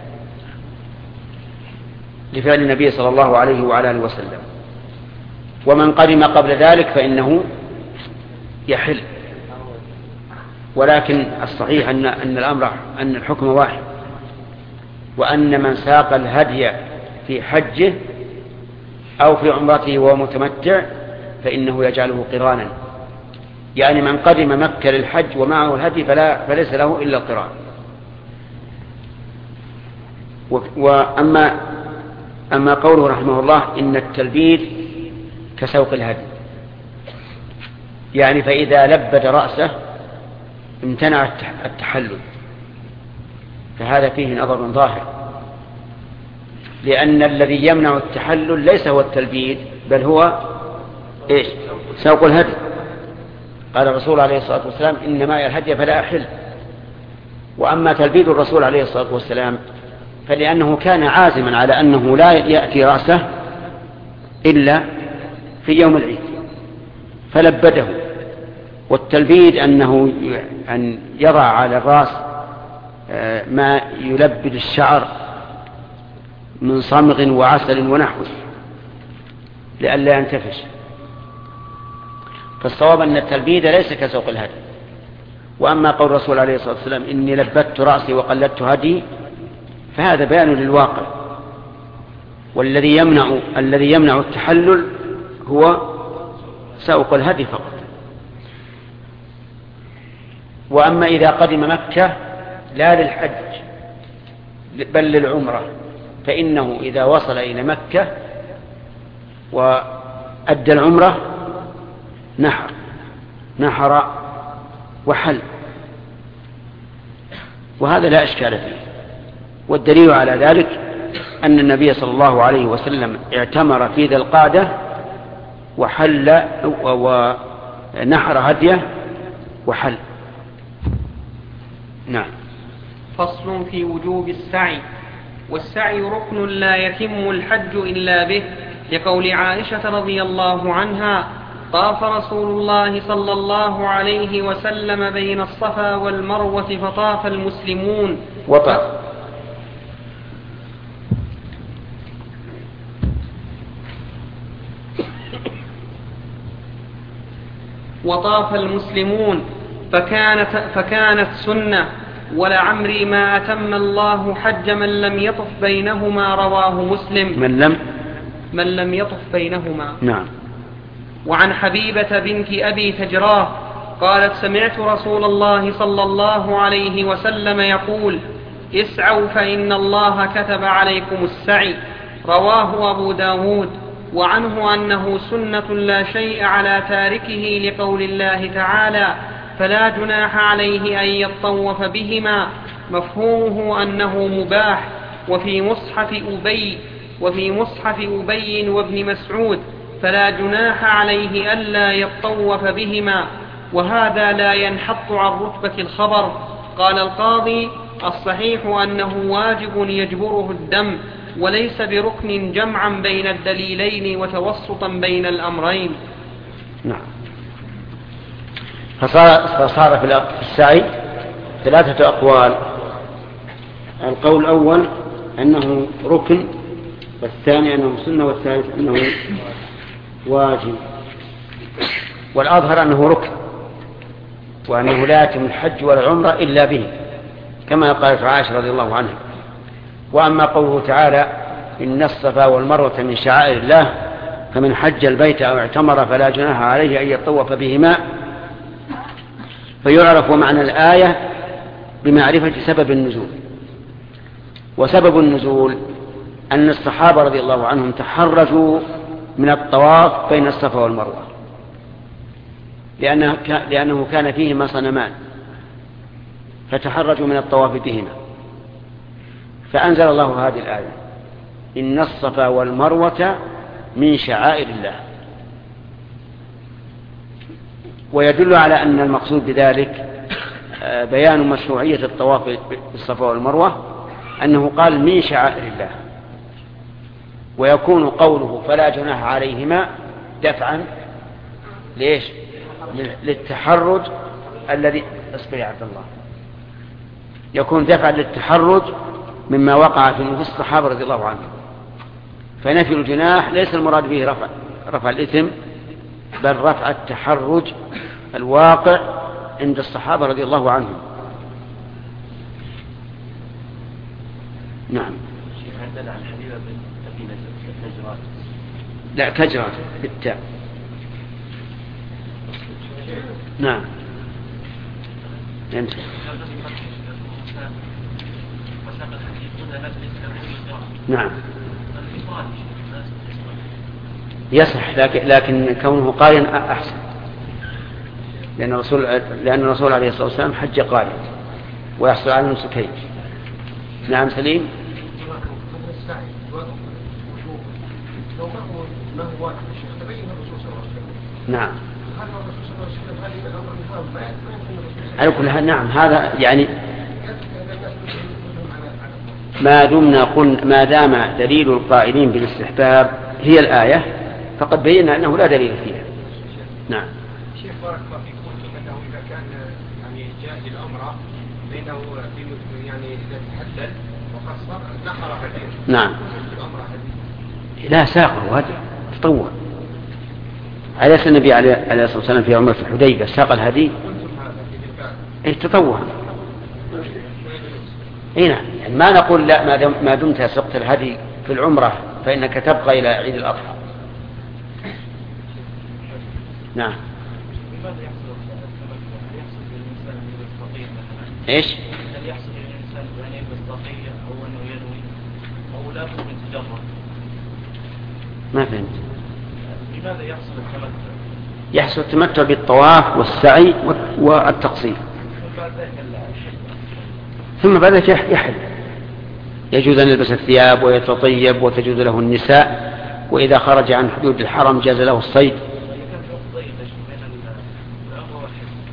لفعل النبي صلى الله عليه وعلى آله وسلم. ومن قدم قبل ذلك فإنه يحل. ولكن الصحيح أن أن الأمر أن الحكم واحد، وأن من ساق الهدي في حجه أو في عمرته وهو متمتع فإنه يجعله قرانا، يعني من قدم مكة للحج ومعه الهدي فلا فليس له إلا القران. وأما أما قوله رحمه الله إن التلبيد كسوق الهدي، يعني فإذا لبد رأسه امتنع التحلل، فهذا فيه نظر ظاهر، لأن الذي يمنع التحلل ليس هو التلبيد بل هو إيش؟ سوق الهدي. قال الرسول عليه الصلاة والسلام إن معي الهدي فلا أحل. وأما تلبيد الرسول عليه الصلاة والسلام فلأنه كان عازما على أنه لا يأتي رأسه إلا في يوم العيد فلبده. والتلبيد أنه أن يضع على الرأس ما يلبد الشعر من صمغ وعسل ونحوه لئلا ينتفش. فالصواب أن التلبيد ليس كسوق الهدي. وأما قول الرسول عليه الصلاة والسلام إني لبدت رأسي وقلدت هدي فهذا بيان للواقع، والذي يمنع الذي يمنع التحلل هو سوق الهدي فقط. وأما إذا قدم مكة لا للحج بل للعمرة فإنه إذا وصل إلى مكة وأدى العمرة نحر نحر وحل، وهذا لا إشكال فيه. والدليل على ذلك أن النبي صلى الله عليه وسلم اعتمر في ذي القعدة وحل نحر هديه وحل. نعم. فصل في وجوب السعي. والسعي ركن لا يتم الحج إلا به، لقول عائشة رضي الله عنها: طاف رسول الله صلى الله عليه وسلم بين الصفا والمروة فطاف المسلمون وطاف وطاف المسلمون فكانت, فكانت سنة، ولعمري ما أتم الله حج من لم يطف بينهما، رواه مسلم. من لم من لم يطف بينهما. نعم. وعن حبيبة بنت أبي تجراه قالت: سمعت رسول الله صلى الله عليه وسلم يقول: اسعوا فإن الله كتب عليكم السعي، رواه أبو داود. وعنه أنه سنة لا شيء على تاركه، لقول الله تعالى: فلا جناح عليه أن يطوف بهما، مفهومه أنه مباح. وفي مصحف أبي وفي مصحف أبي وابن مسعود: فلا جناح عليه ألا يطوف بهما. وهذا لا ينحط عن رتبة الخبر. قال القاضي: الصحيح أنه واجب يجبره الدم، وليس بركن جمعا بين الدليلين وتوسطا بين الأمرين. نعم. فصار, فصار في السعي ثلاثة أقوال. القول الأول أنه ركن، والثاني أنه سنة، والثالث أنه واجب. والأظهر أنه ركن، وأنه لا يتم الحج والعمرة إلا به، كما قالت عائشة رضي الله عنها. وأما قوله تعالى: إن الصفا والمروة من شعائر الله، فمن حج البيت أو اعتمر فلا جناح عليه أن يطوف بهما، فيعرف معنى الآية بمعرفة سبب النزول. وسبب النزول أن الصحابة رضي الله عنهم تحرجوا من الطواف بين الصفا والمروة، لأنه, لأنه كان فيهما صنمان، فتحرجوا من الطواف بهما، فأنزل الله هذه الآية: إن الصفا والمروة من شعائر الله. ويدل على أن المقصود بذلك بيان مشروعية الطواف بالصفا والمروة، أنه قال من شعائر الله، ويكون قوله فلا جناح عليهما دفعا ليش؟ للتحرج الذي اصبر يا عبد الله يكون دفعا للتحرج مما وقع في نفوس الصحابة رضي الله عنهم. فنفي الجناح ليس المراد به رفع رفع الإثم، بل رفع التحرج الواقع عند الصحابة رضي الله عنهم. نعم. عندنا عن حبيبة بنت أبي تجراد. لا، تجراد بالتاء. نعم. أنت. نعم. يصح، لكن, لكن كونه قارن أحسن، لأن الرسول لأن الرسول عليه الصلاة والسلام حج قارن ويحصل على نسكين. نعم سليم. نعم. على كل حال نعم، هذا يعني ما دمنا قل ما دام دليل القائلين بالاستحباب هي الآية، فقد بينا أنه لا دليل فيها. نعم. شيخ بارك الله فيكم، أنه إذا كان يعني جاء للأمر بينه يعني إذا تحلل وقصر نحر هديه. نعم. لا ساقه هذا تطوع. أليس النبي عليه الصلاة والسلام في عمرة الحديبية ساق الهدي؟ إيه تطوع. إيه نعم، يعني ما نقول لا ما, دم ما دمت سقت الهدي في العمرة فإنك تبقى إلى عيد الأضحى. نعم. إيش؟ هل يحصل للإنسان أن يلبس طاقية أو أنه ينوي أو لا بد من تجرد؟ ما فهمت. لماذا يحصل التمتع؟ يحصل التمتع بالطواف والسعي والتقصير، ثم بعد ذلك يحل. يجوز أن يلبس الثياب ويتطيب وتجوز له النساء، وإذا خرج عن حدود الحرم جاز له الصيد.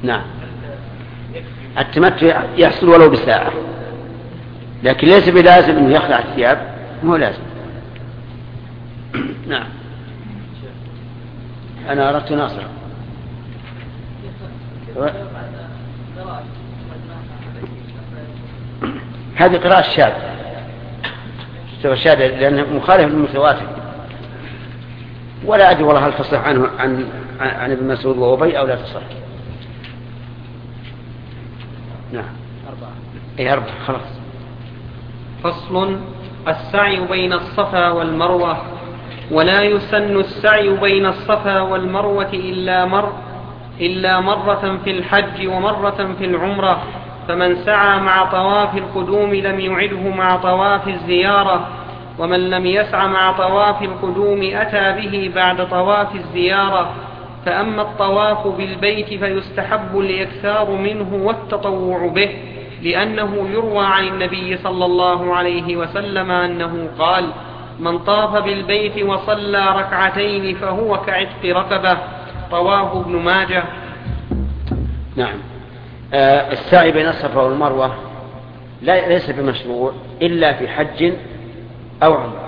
نعم. التمتع يحصل ولو بساعة، لكن ليس بلازم أنه يخلع الثياب، مو لازم. نعم. أنا أردت ناصر. هذه قراءة الشاذ، الشاذ لأنه مخالف للمتواتر، ولا أدري والله هل تصح عنه عن عن ابن مسعود وأبي أو لا تصح. نعم. أربعة. إيه أربعة خلاص. فصل: السعي بين الصفا والمروة. ولا يسن السعي بين الصفا والمروة إلا مر إلا مرة في الحج ومرة في العمرة، فمن سعى مع طواف القدوم لم يعده مع طواف الزيارة، ومن لم يسع مع طواف القدوم أتى به بعد طواف الزيارة. فأما الطواف بالبيت فيستحب الإكثار منه والتطوع به، لأنه يروى عن النبي صلى الله عليه وسلم أنه قال: من طاف بالبيت وصلى ركعتين فهو كعتق رقبة. رواه ابن ماجه. نعم. آه السعي بين الصفا والمروة لا ليس بمشروع إلا في حج أو عمرة.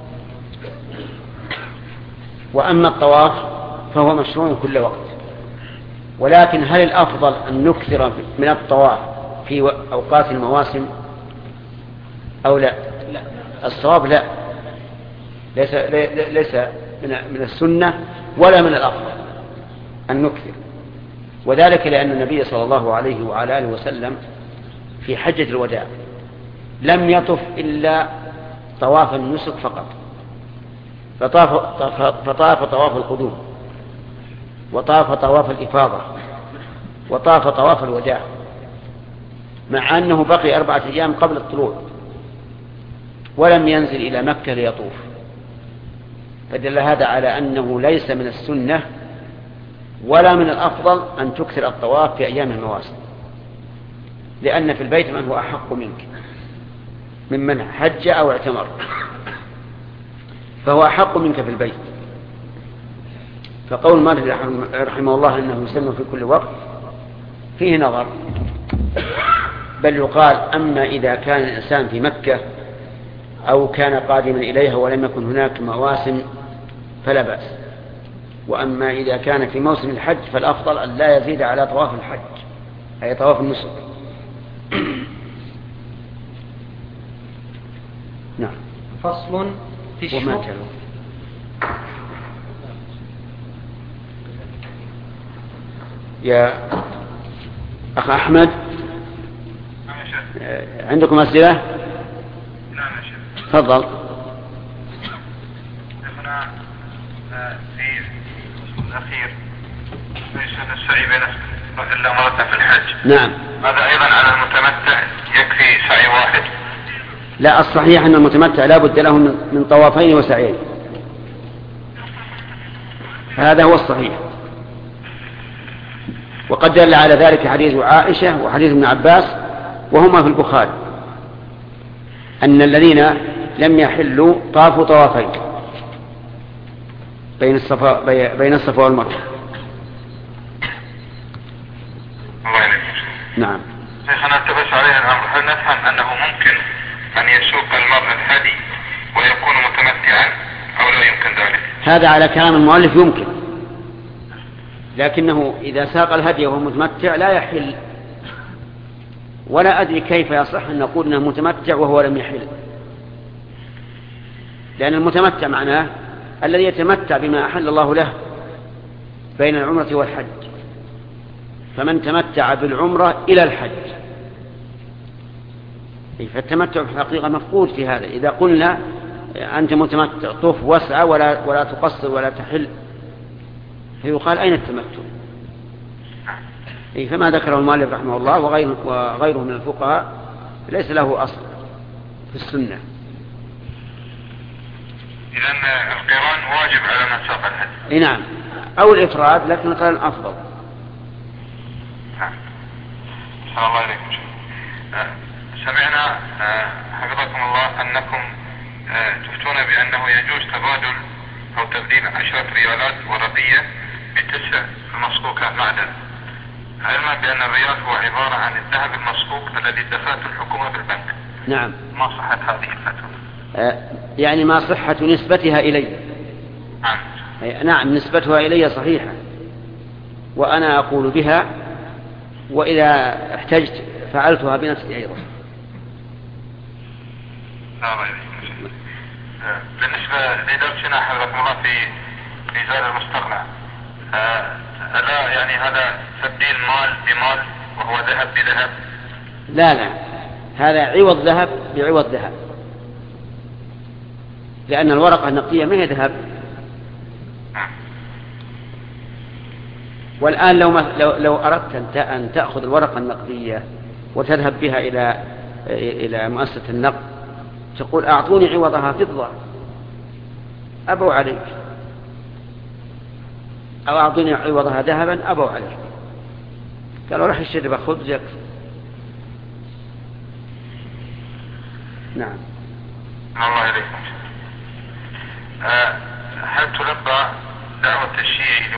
وأما الطواف فهو مشروع كل وقت، ولكن هل الأفضل أن نكثر من الطواف في أوقات المواسم أو لا؟ الصواب لا، ليس ليس من السنة ولا من الأفضل أن نكثر، وذلك لأن النبي صلى الله عليه وعلى آله وسلم في حجة الوداع لم يطف إلا طواف النسك فقط، فطاف, فطاف طواف القدوم، وطاف طواف الإفاضة، وطاف طواف الوداع، مع أنه بقي أربعة أيام قبل الطلوع ولم ينزل إلى مكة ليطوف. فدل هذا على أنه ليس من السنة ولا من الأفضل أن تكثر الطواف في أيام المواسم، لأن في البيت من هو أحق منك ممن حج أو اعتمر، فهو أحق منك في البيت. فقول مالك رحمه الله أنه يسن في كل وقت فيه نظر، بل يقال: أما إذا كان الإنسان في مكة أو كان قادما إليها ولم يكن هناك مواسم فلا بأس، وأما إذا كان في موسم الحج فالأفضل أن لا يزيد على طواف الحج، أي طواف النسك. نعم. فصل في الشرط. يا أخ أحمد، عندكم أسئلة؟ نعم يا شيخ. تفضل. هنا في الفصل الأخير يسن السعي بين إلا مرة في الحج. نعم. هذا أيضا على المتمتع يكفي سعي واحد؟ لا، الصحيح أن المتمتع لا بد له من طوافين وسعيين، هذا هو الصحيح. وقد دل على ذلك حديث عائشة وحديث ابن عباس وهما في البخاري، أن الذين لم يحلوا طافوا طوافين بين الصفا بين الصفا والمروة. الله يعينك. نعم. شيخنا التبس علينا الأمر، هل نفهم أنه ممكن أن يسوق المرء الهدي ويكون متمتعا أو لا يمكن ذلك؟ هذا على كلام المؤلف يمكن، لكنه إذا ساق الهدي وهو متمتع لا يحل، ولا أدري كيف يصح أن نقول أنه متمتع وهو لم يحل، لأن المتمتع معناه الذي يتمتع بما أحل الله له بين العمرة والحج، فمن تمتع بالعمرة إلى الحج، فالتمتع في الحقيقة مفقود في هذا. إذا قلنا أنت متمتع طف واسعى ولا, ولا تقصر ولا تحل، فيقال أين التمتع؟ فما ذكره المؤلف رحمه الله وغيره, وغيره من الفقهاء ليس له أصل في السنة. إذن القران واجب على من ساق الهدي؟ نعم، أو الإفراد، لكن القران أفضل. نعم. صلى الله عليكم. سمعنا حفظكم الله أنكم تفتون بأنه يجوز تبادل أو تبديل عشرة ريالات ورقية بتسع المصكوكة معدن. علما بأن الريال هو عبارة عن الذهب المصكوك الذي دفعته الحكومة بالبنك. نعم. ما صحة هذه الفتوى؟ آه يعني ما صحة نسبتها إلي؟ نعم. نعم نسبتها إلي صحيحة، وأنا أقول بها، وإذا احتجت فعلتها بنفسي أيضا. بالنسبة لدرسنا حفظكم الله في إزالة المستقنع، ألا يعني هذا تبديل مال بمال وهو ذهب بذهب؟ لا لا، هذا عوض ذهب بعوض ذهب، لأن الورقة النقدية ما هي ذهب. والآن لو, لو, لو أردت أن تأخذ الورقة النقدية وتذهب بها إلى إلى مؤسسة النقد، تقول أعطوني عوضها فضة، أبوا عليك، أو أعطوني عوضها ذهبا، أبوا عليك. قالوا رح اشتري بخبز يكفي. نعم. الله إليكم. أه هل تلبى دعوة الشيعي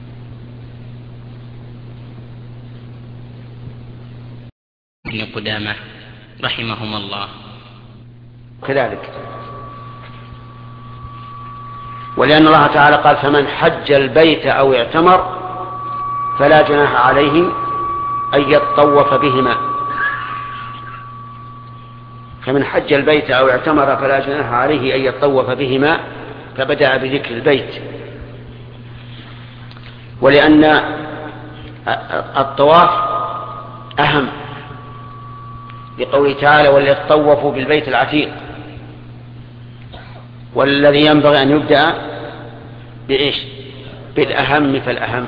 ابن قدامة رحمهما الله؟ كذلك، ولأن الله تعالى قال فمن حج البيت أو اعتمر فلا جناح عليه أن يطوف بهما. فمن حج البيت أو اعتمر فلا جناح عليه أن يطوف بهما، فبدأ بذكر البيت. ولأن الطواف أهم، بقوله تعالى وليطوفوا بالبيت العتيق، والذي ينبغي أن يبدأ بإيش؟ بالأهم فالأهم.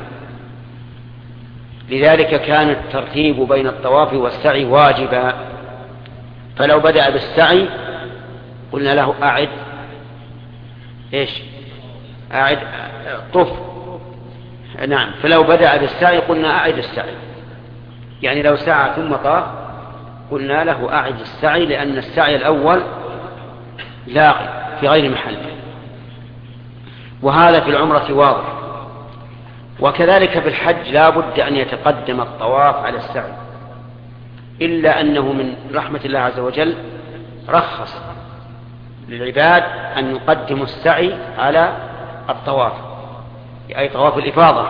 لذلك كان الترتيب بين الطواف والسعي واجبا، فلو بدأ بالسعي قلنا له أعد إيش؟ أعد طف. نعم، فلو بدأ بالسعي قلنا أعد السعي، يعني لو سعى ثم طاف قلنا له أعد السعي، لأن السعي الأول لاغي في غير محله. وهذا في العمرة واضح. وكذلك في الحج لا بد أن يتقدم الطواف على السعي، إلا أنه من رحمة الله عز وجل رخص للعباد أن يقدموا السعي على الطواف، أي طواف الإفاضة،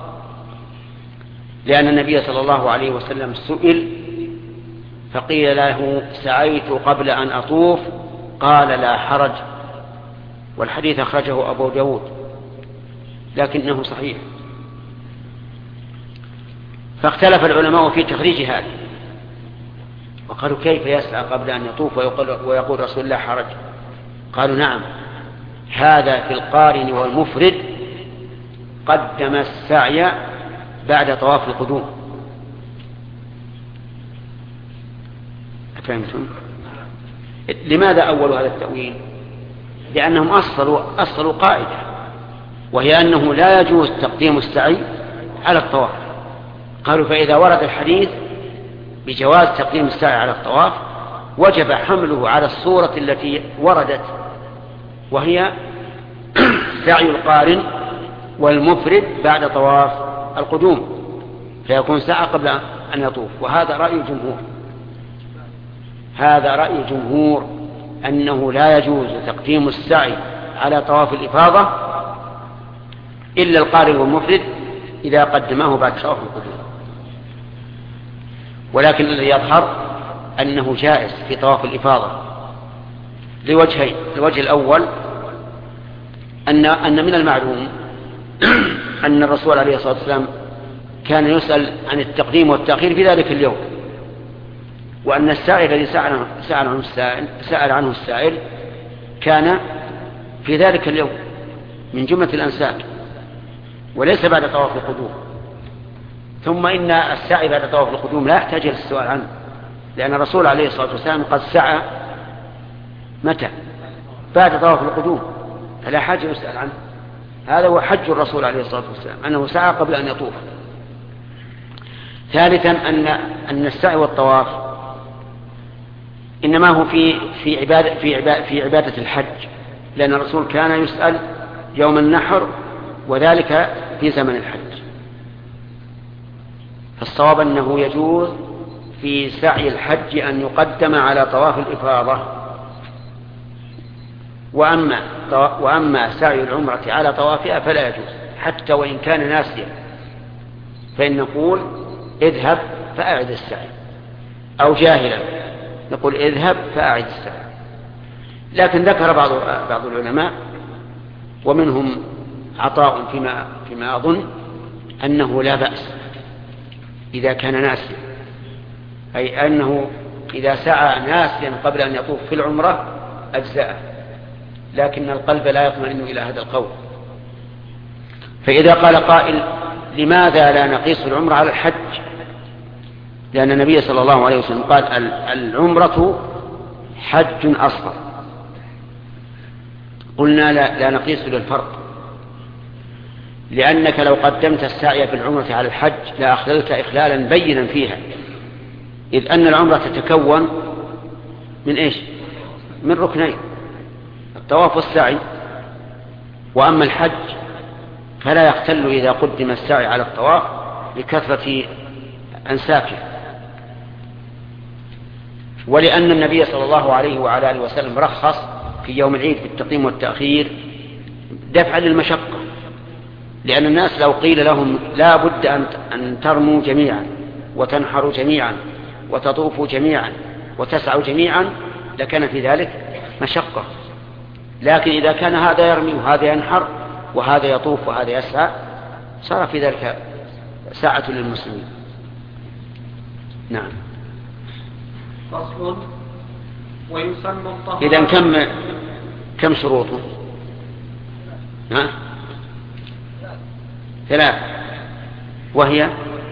لأن النبي صلى الله عليه وسلم سئل فقيل له سعيت قبل أن أطوف، قال لا حرج، والحديث أخرجه أبو داود لكنه صحيح. فاختلف العلماء في تخريج هذا، وقالوا كيف يسعى قبل أن يطوف ويقول, ويقول رسول الله حرج؟ قالوا نعم، هذا في القارن والمفرد قدم السعي بعد طواف القدوم. أفهمتم؟ لماذا أول هذا التأويل؟ لأنهم أصلوا, أصلوا قاعدة، وهي أنه لا يجوز تقديم السعي على الطواف. قالوا فإذا ورد الحديث بجواز تقديم السعي على الطواف وجب حمله على الصورة التي وردت، وهي سعي القارن والمفرد بعد طواف القدوم، فيكون سعى قبل أن يطوف. وهذا رأي الجمهور، هذا رأي الجمهور أنه لا يجوز تقديم السعي على طواف الإفاضة إلا القارن والمفرد إذا قدماه بعد طواف القدوم. ولكن الذي يظهر أنه جائز في طواف الإفاضة لوجهين. الوجه الأول أن أن من المعلوم أن الرسول عليه الصلاة والسلام كان يسأل عن التقديم والتأخير في ذلك اليوم، وأن السائل الذي سأل عنه السائل, سأل عنه السائل كان في ذلك اليوم من جملة الأنساك وليس بعد طواف القدوم. ثم إن السعي بعد طواف القدوم لا يحتاج إلى السؤال عنه، لأن الرسول عليه الصلاة والسلام قد سعى متى؟ بعد طواف القدوم، فلا حاجة يسأل عنه. هذا هو حج الرسول عليه الصلاة والسلام، أنه سعى قبل أن يطوف. ثالثا أن أن السعي والطواف إنما هو في في عبادة في عبادة في عبادة الحج، لأن الرسول كان يسأل يوم النحر وذلك في زمن الحج. فالصواب أنه يجوز في سعي الحج أن يقدم على طواف الإفاضة، وأما, وأما سعي العمرة على طوافها فلا يجوز حتى وإن كان ناسيا، فإن نقول اذهب فأعد السعي، أو جاهلا نقول اذهب فأعد السعي. لكن ذكر بعض بعض العلماء ومنهم عطاء فيما فيما أظن أنه لا بأس إذا كان ناسيا، أي أنه إذا سعى ناسيا قبل أن يطوف في العمرة أجزاءه، لكن القلب لا يطمئن إلى هذا القول. فإذا قال قائل لماذا لا نقيس العمرة على الحج؟ لأن النبي صلى الله عليه وسلم قال العمرة حج أصغر. قلنا لا, لا نقيس للفرق، لأنك لو قدمت السعي في العمرة على الحج لا أخللت إخلالا بينا فيها، إذ أن العمرة تتكون من إيش؟ من ركنين، الطواف والسعي. وأما الحج فلا يختل إذا قدم السعي على الطواف لكثرة أنساكه. ولأن النبي صلى الله عليه وعلى آله وسلم رخص في يوم العيد بالتقديم والتأخير دفعا للمشقة، لأن الناس لو قيل لهم لا بد أن ترموا جميعا وتنحروا جميعا وتطوفوا جميعا وتسعوا جميعا لكان في ذلك مشقة. لكن إذا كان هذا يرمي وهذا ينحر وهذا يطوف وهذا يسعى صار في ذلك ساعة للمسلمين. نعم. فصل. ويسن الطهارة. إذن كم كم شروطه؟ ها؟ ثلاث، وهي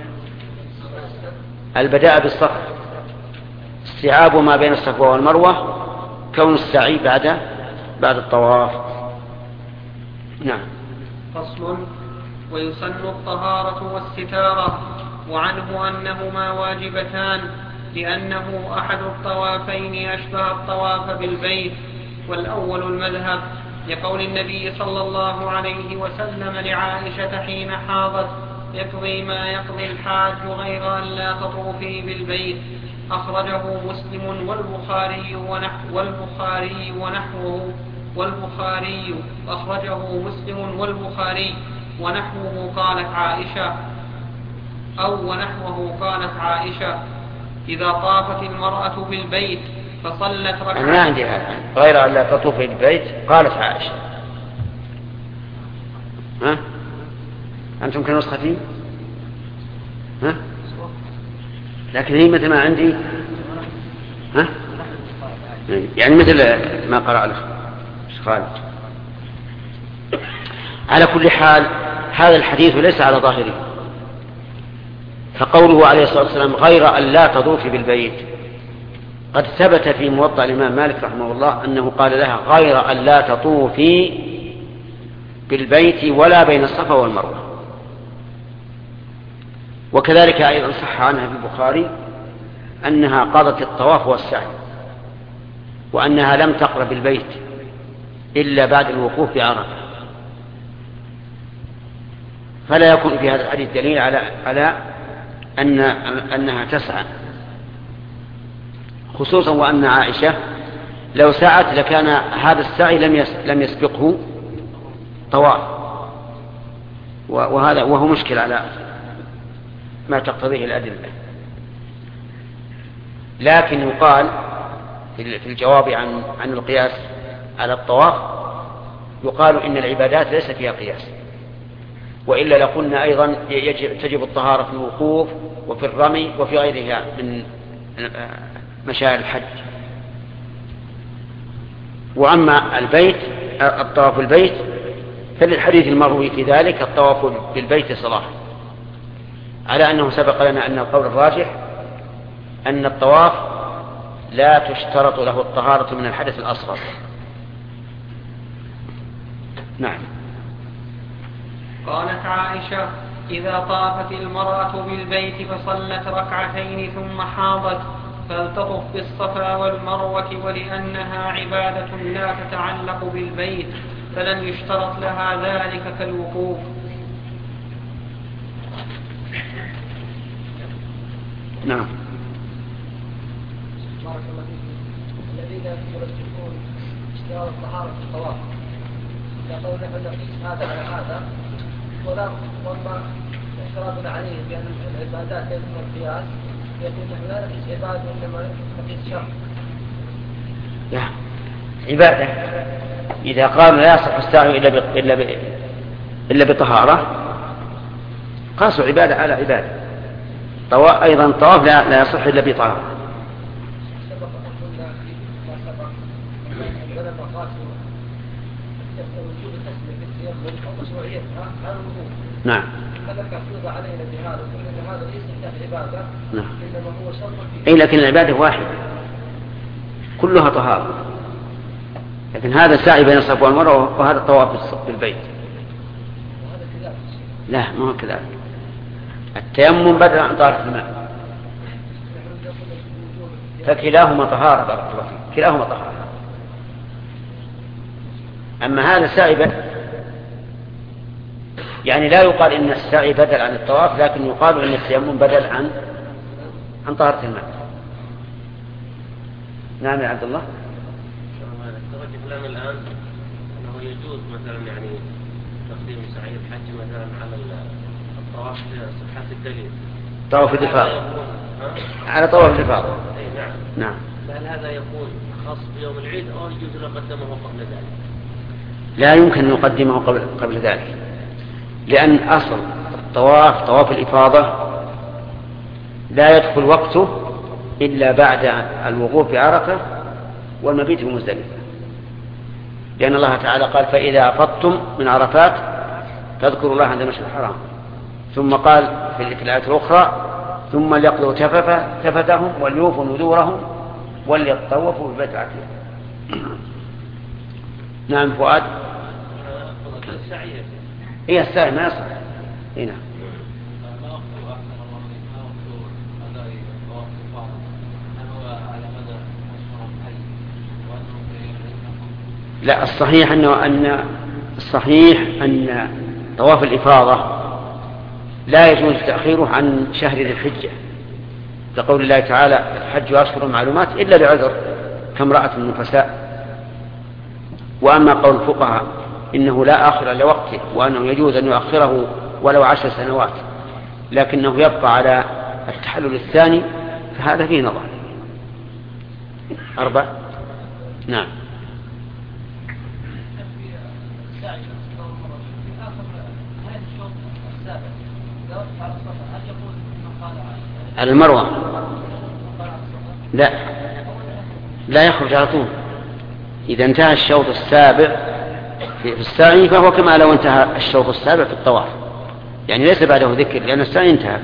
البداء بالصفا، استيعاب ما بين الصفا والمروة، كون السعي بعد بعد الطواف. نعم. فصل. ويسن الطهارة والستارة، وعنه أنهما واجبتان، لأنه أحد الطوافين أشبه الطواف بالبيت، والأول المذهب، لقول النبي صلى الله عليه وسلم لعائشة حين حاضت: يقضي ما يقضي الحاج غير أن لا تطوفي بالبيت. أخرجه مسلم والبخاري ونحو والبخاري ونحوه والبخاري أخرجه مسلم والبخاري ونحوه قالت عائشة أو ونحوه قالت عائشة: إذا طافت المرأة بالبيت فصلت ركعتين. أنا عندي هذا غير أن لا تطوف بالبيت قالت عائشة. ها؟ أنتم كنسختي؟ ها؟ لكن هي مثل ما عندي. ها؟ يعني مثل ما قرأ لك خالد. على كل حال هذا الحديث ليس على ظاهره، فقوله عليه الصلاة والسلام غير أن لا تطوفي بالبيت قد ثبت في موطأ الإمام مالك رحمه الله أنه قال لها غير أن لا تطوفي بالبيت ولا بين الصفا والمروة. وكذلك أيضا صح عنها في البخاري أنها قضت الطواف والسعي، وأنها لم تقرب البيت إلا بعد الوقوف بعرفة. فلا يكون في هذا الحديث دليل على على أن أنها تسعى، خصوصا وأن عائشة لو سعت لكان هذا السعي لم لم يسبقه طواف، وهذا وهو مشكل على ما تقتضيه الأدلة. لكن يقال في الجواب عن عن القياس على الطواف يقال إن العبادات ليس فيها قياس، وإلا لقلنا أيضا يجب تجب الطهارة في الوقوف وفي الرمي وفي غيرها من مشاعر الحج. وأما البيت الطواف البيت فللحديث المروي في ذلك الطواف بالبيت صلاة، على أنه سبق لنا أن القول الراجح أن الطواف لا تشترط له الطهارة من الحدث الأصغر. نعم. قالت عائشة: إذا طافت المرأة بالبيت فصلت ركعتين ثم حاضت فلتطف بالصفا والمروة، ولأنها عبادة لا تتعلق بالبيت فلن يشترط لها ذلك كالوقوف. نعم. بارك الله فيكم. الذين يرجحون اشتراط الطهارة في الطواف يقولون أن نقيس هذا على هذا ولا وما اشتراطنا عليه بأن العبادات ليس من القياس يقول نحن لا نقيس عبادة وإنما نقيس شرط. لا عبادة إذا قالوا لا يصح السعي إلا ب... إلا ب... إلا بطهارة قاسوا عبادة على عبادة. طوا... أيضا الطواف لا... لا يصح إلا بطهارة. نعم. نعم. أي لكن العبادة واحدة كلها طهارة، لكن هذا السعي بين الصفا والمروة وهذا الطواف بالبيت. لا ما هو كذلك. التيمم بدل عن طهارة الماء، فكلاهما طهارة. بارك الله فيك، كلاهما طهارة. أما هذا السعي بدل، يعني لا يقال إن السعي بدل عن الطواف، لكن يقال إن التيمم بدل عن عن طهارة الماء. نعم يا عبد الله. توجه كلام الآن أنه يجوز مثلا يعني تقديم سعي الحج مثلا على الطواف لصحة الدليل. طواف الإفاضة. على طواف الإفاضة. أي نعم. نعم. فهل هذا يكون خاص بيوم العيد أو يجوز أن نقدمه قبل ذلك؟ لا يمكن أن نقدمه قبل قبل ذلك، لأن أصل الطواف طواف الإفاضة لا يدخل وقته إلا بعد الوقوف بعرفة والمبيت بمزدلفة، لأن الله تعالى قال فإذا أفضتم من عرفات فاذكروا الله عند المشعر الحرام، ثم قال في الآية الأخرى ثم ليقضوا تفتهم وليوفوا نذورهم وليطوفوا بالبيت العتيق. نعم فؤاد. هي السعي ما يصح. هنا لا الصحيح أنه أن الصحيح أن طواف الإفاضة لا يجوز تأخيره عن شهر ذي الحجة، لقول الله تعالى الحج أشهر معلومات إلا لعذر كامرأة النفساء. وأما قول الفقهاء إنه لا آخر لوقته وأنه يجوز أن يؤخره ولو عشر سنوات لكنه يبقى على التحلل الثاني، فهذا فيه نظر. أربع. نعم. على المروة لا لا يخرج على طول. إذا انتهى الشوط السابع في السعي فهو كما لو انتهى الشوط السابع في الطواف، يعني ليس بعده ذكر لأن السعي انتهى.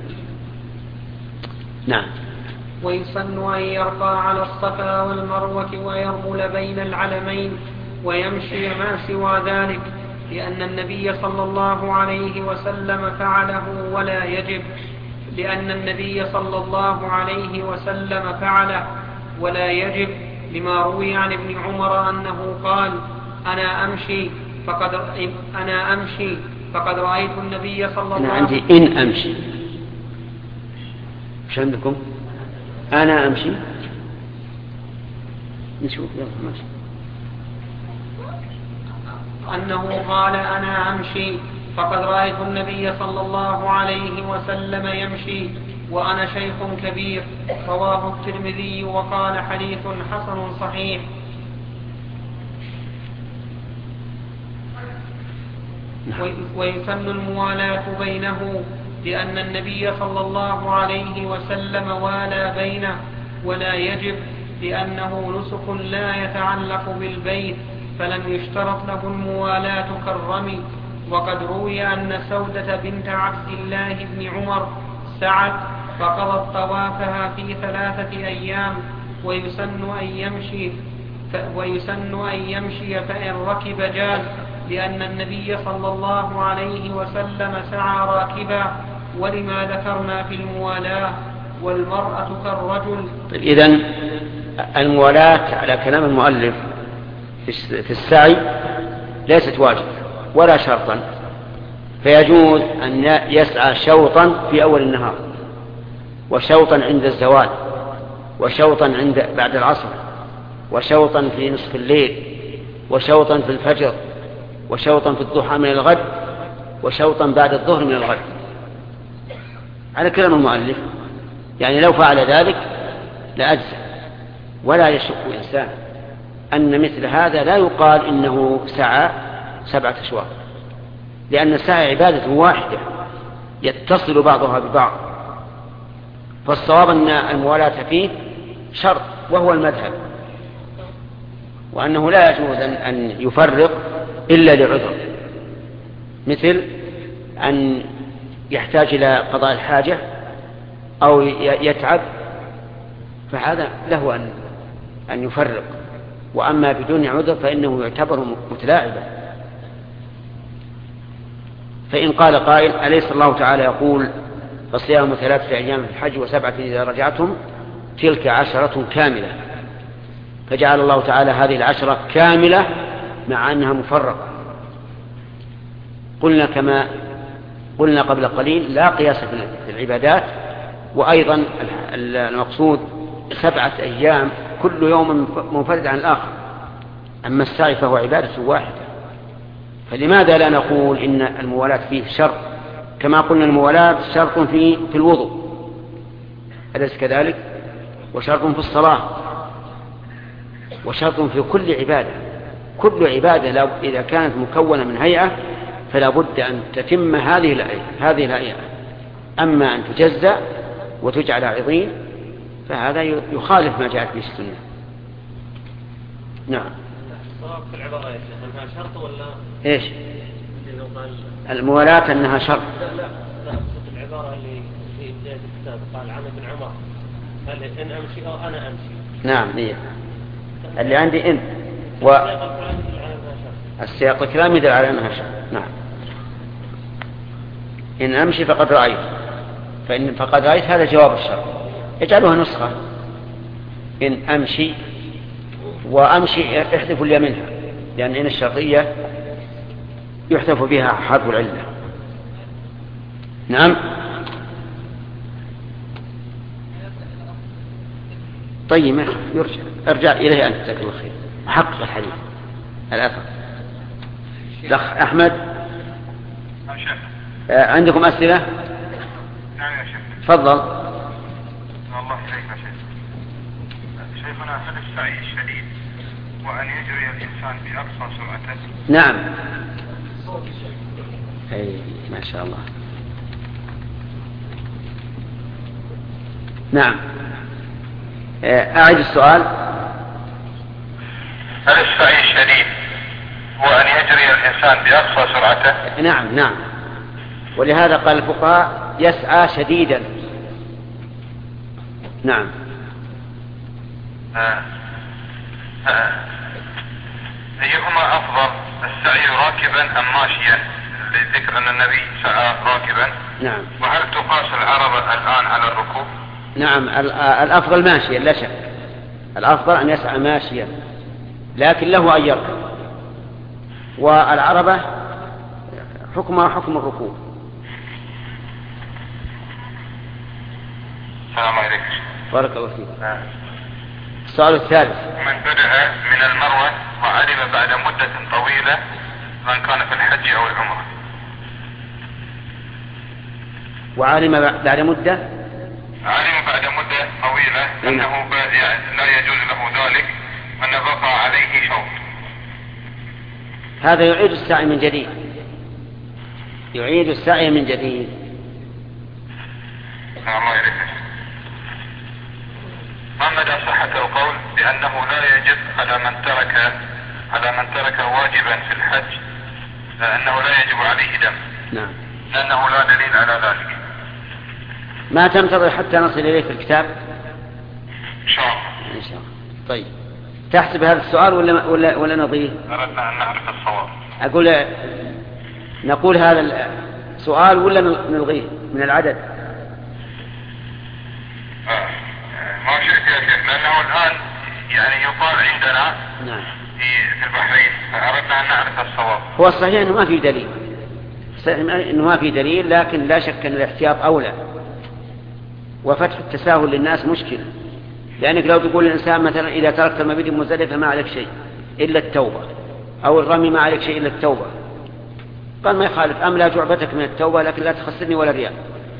نعم. ويسن أن يرقى على الصفا والمروة ويرمل بين العلمين ويمشي ما سوى ذلك، لأن النبي صلى الله عليه وسلم فعله ولا يجب لأن النبي صلى الله عليه وسلم فعله ولا يجب لما روي عن ابن عمر أنه قال أنا أمشي فقد أنا أمشي فقد رأيت النبي صلى الله عليه وسلم. أنا عندي إن أمشي. إيش عندكم؟ أنا أمشي. نشوف يلا ماشي. أنه قال أنا أمشي فقد رأيت النبي صلى الله عليه وسلم يمشي وأنا شيخ كبير. رواه الترمذي وقال حديث حسن صحيح. ويسن الموالاة بينه لأن النبي صلى الله عليه وسلم والى بينه ولا يجب لأنه نسك لا يتعلق بالبيت فلم يشترط له الموالاة كالرمي. وقد روي أن سودة بنت عبد الله بن عمر سعت فقضت طوافها في ثلاثة أيام. ويسن أن يمشي ويسن أن يمشي فإن ركب جاز لأن النبي صلى الله عليه وسلم سعى راكبا ولما ذكرنا في الموالاة والمرأة كالرجل. طيب إذن الموالاة على كلام المؤلف في السعي ليست واجب ولا شرطا، فيجوز أن يسعى شوطا في أول النهار وشوطا عند الزوال، وشوطا عند بعد العصر، وشوطا في نصف الليل، وشوطا في الفجر، وشوطا في الضحى من الغد، وشوطا بعد الظهر من الغد. على كلام المؤلف، يعني لو فعل ذلك لأجزى. ولا يشك إنسان أن مثل هذا لا يقال إنه سعى سبعة أشواط، لأن السعي عبادة واحدة يتصل بعضها ببعض. فالصواب أن الموالاة فيه شرط وهو المذهب، وأنه لا يجوز أن يفرق إلا لعذر، مثل أن يحتاج إلى قضاء الحاجة أو يتعب، فهذا له أن أن يفرق. وأما بدون عذر فإنه يعتبر متلاعبا. فإن قال قائل: أليس الله تعالى يقول: فصيام ثلاثة أيام في الحج وسبعة إذا رجعتم تلك عشرة كاملة، فجعل الله تعالى هذه العشرة كاملة مع أنها مفرقة. قلنا كما قلنا قبل قليل: لا قياس في العبادات. وأيضا المقصود سبعة أيام كل يوم منفرد عن الآخر. أما السعي فهو عبادة واحدة، فلماذا لا نقول إن الموالاة فيه شرط، كما قلنا الموالاة شرط في في الوضوء، أليس كذلك؟ وشرط في الصلاة، وشرط في كل عبادة. كل عبادة إذا كانت مكونة من هيئة فلا بد أن تتم هذه الهيئة هذه الهيئة. أما أن تجزأ وتجعل عظيم فهذا يخالف ما جاءت به السنة. نعم. الصواب في العبارة أنها شرط ولا إيش؟ الموالاة أنها شرط. لا لا لا في العبارة اللي في بداية الكتاب قال عن ابن عمر: هل إن أمشي أو أنا أمشي؟ نعم، هي اللي عندي إن و السياق الكلام يدل على أنها شرط. نعم. إن أمشي فقد رأيت، فإن فقد رأيت هذا جواب الشرط، اجعلوها نسخة: إن أمشي، وأمشي احذفوا لي منها، لأن إن الشرطية يحذف بها حرف العلة. نعم. طيب يرجع ارجع إليه أنت، جزاك الله خير، حقق الحديث الأثر. الأخ أحمد، عندكم أسئلة؟ نعم يا شيخ. تفضل. الله إليك يا شيخ. شيخنا، هل السعي الشديد وأن يجري الإنسان بأقصى سرعته؟ نعم. أي ما شاء الله. نعم. أعيد السؤال. هل السعي الشديد هو أن يجري الإنسان بأقصى سرعته؟ نعم نعم. ولهذا قال الفقهاء: يسعى شديدا. نعم. آه. آه. أيهما أفضل، السعي راكبا أم ماشيا؟ لذكر أن النبي سعى راكبا. نعم. وهل تقاس العربة الآن على الركوب؟ نعم، الأفضل ماشيا لا شك. الأفضل أن يسعى ماشيا، لكن له أن يركب. والعربة حكمها حكم الركوب. السلام عليكم. بارك الله فيك. آه. السؤال الثالث: من بدأ من المروة وعلم بعد مدة طويلة من كان في الحج أو العمرة. وعلم بعد مدة علم بعد مدة طويلة أنه يعني لا يجوز له ذلك وأن بقى عليه شوط. هذا يعيد السعي من جديد، يعيد السعي من جديد. الله يرحمه. ما مدى صحة القول بأنه لا يجب على من ترك على من ترك واجبا في الحج أنه لا يجب عليه دم؟ نعم. لأنه لا دليل على ذلك. ما تنتظر حتى نصل إليه في الكتاب؟ إن شاء الله. إن شاء الله. طيب، تحسب هذا السؤال ولا ولا ولا نضيه؟ أردنا أن نعرف الصواب. أقول نقول هذا السؤال ولا نلغيه من العدد؟ آه. ما شئت يا شيخ، لأنه الآن يعني يقال عندنا نعم في البحرين، فأردنا أن نعرف الصواب. هو الصحيح أنه ما في دليل، صحيح أنه ما في دليل، لكن لا شك أن الاحتياط أولى. وفتح التساهل للناس مشكلة، لأنك لو تقول للإنسان مثلا إذا تركت المبيت مزدلفة ما عليك شيء إلا التوبة، أو الرمي ما عليك شيء إلا التوبة، قال ما يخالف، أملا جعبتك من التوبة لكن لا تخسرني ولا ريال.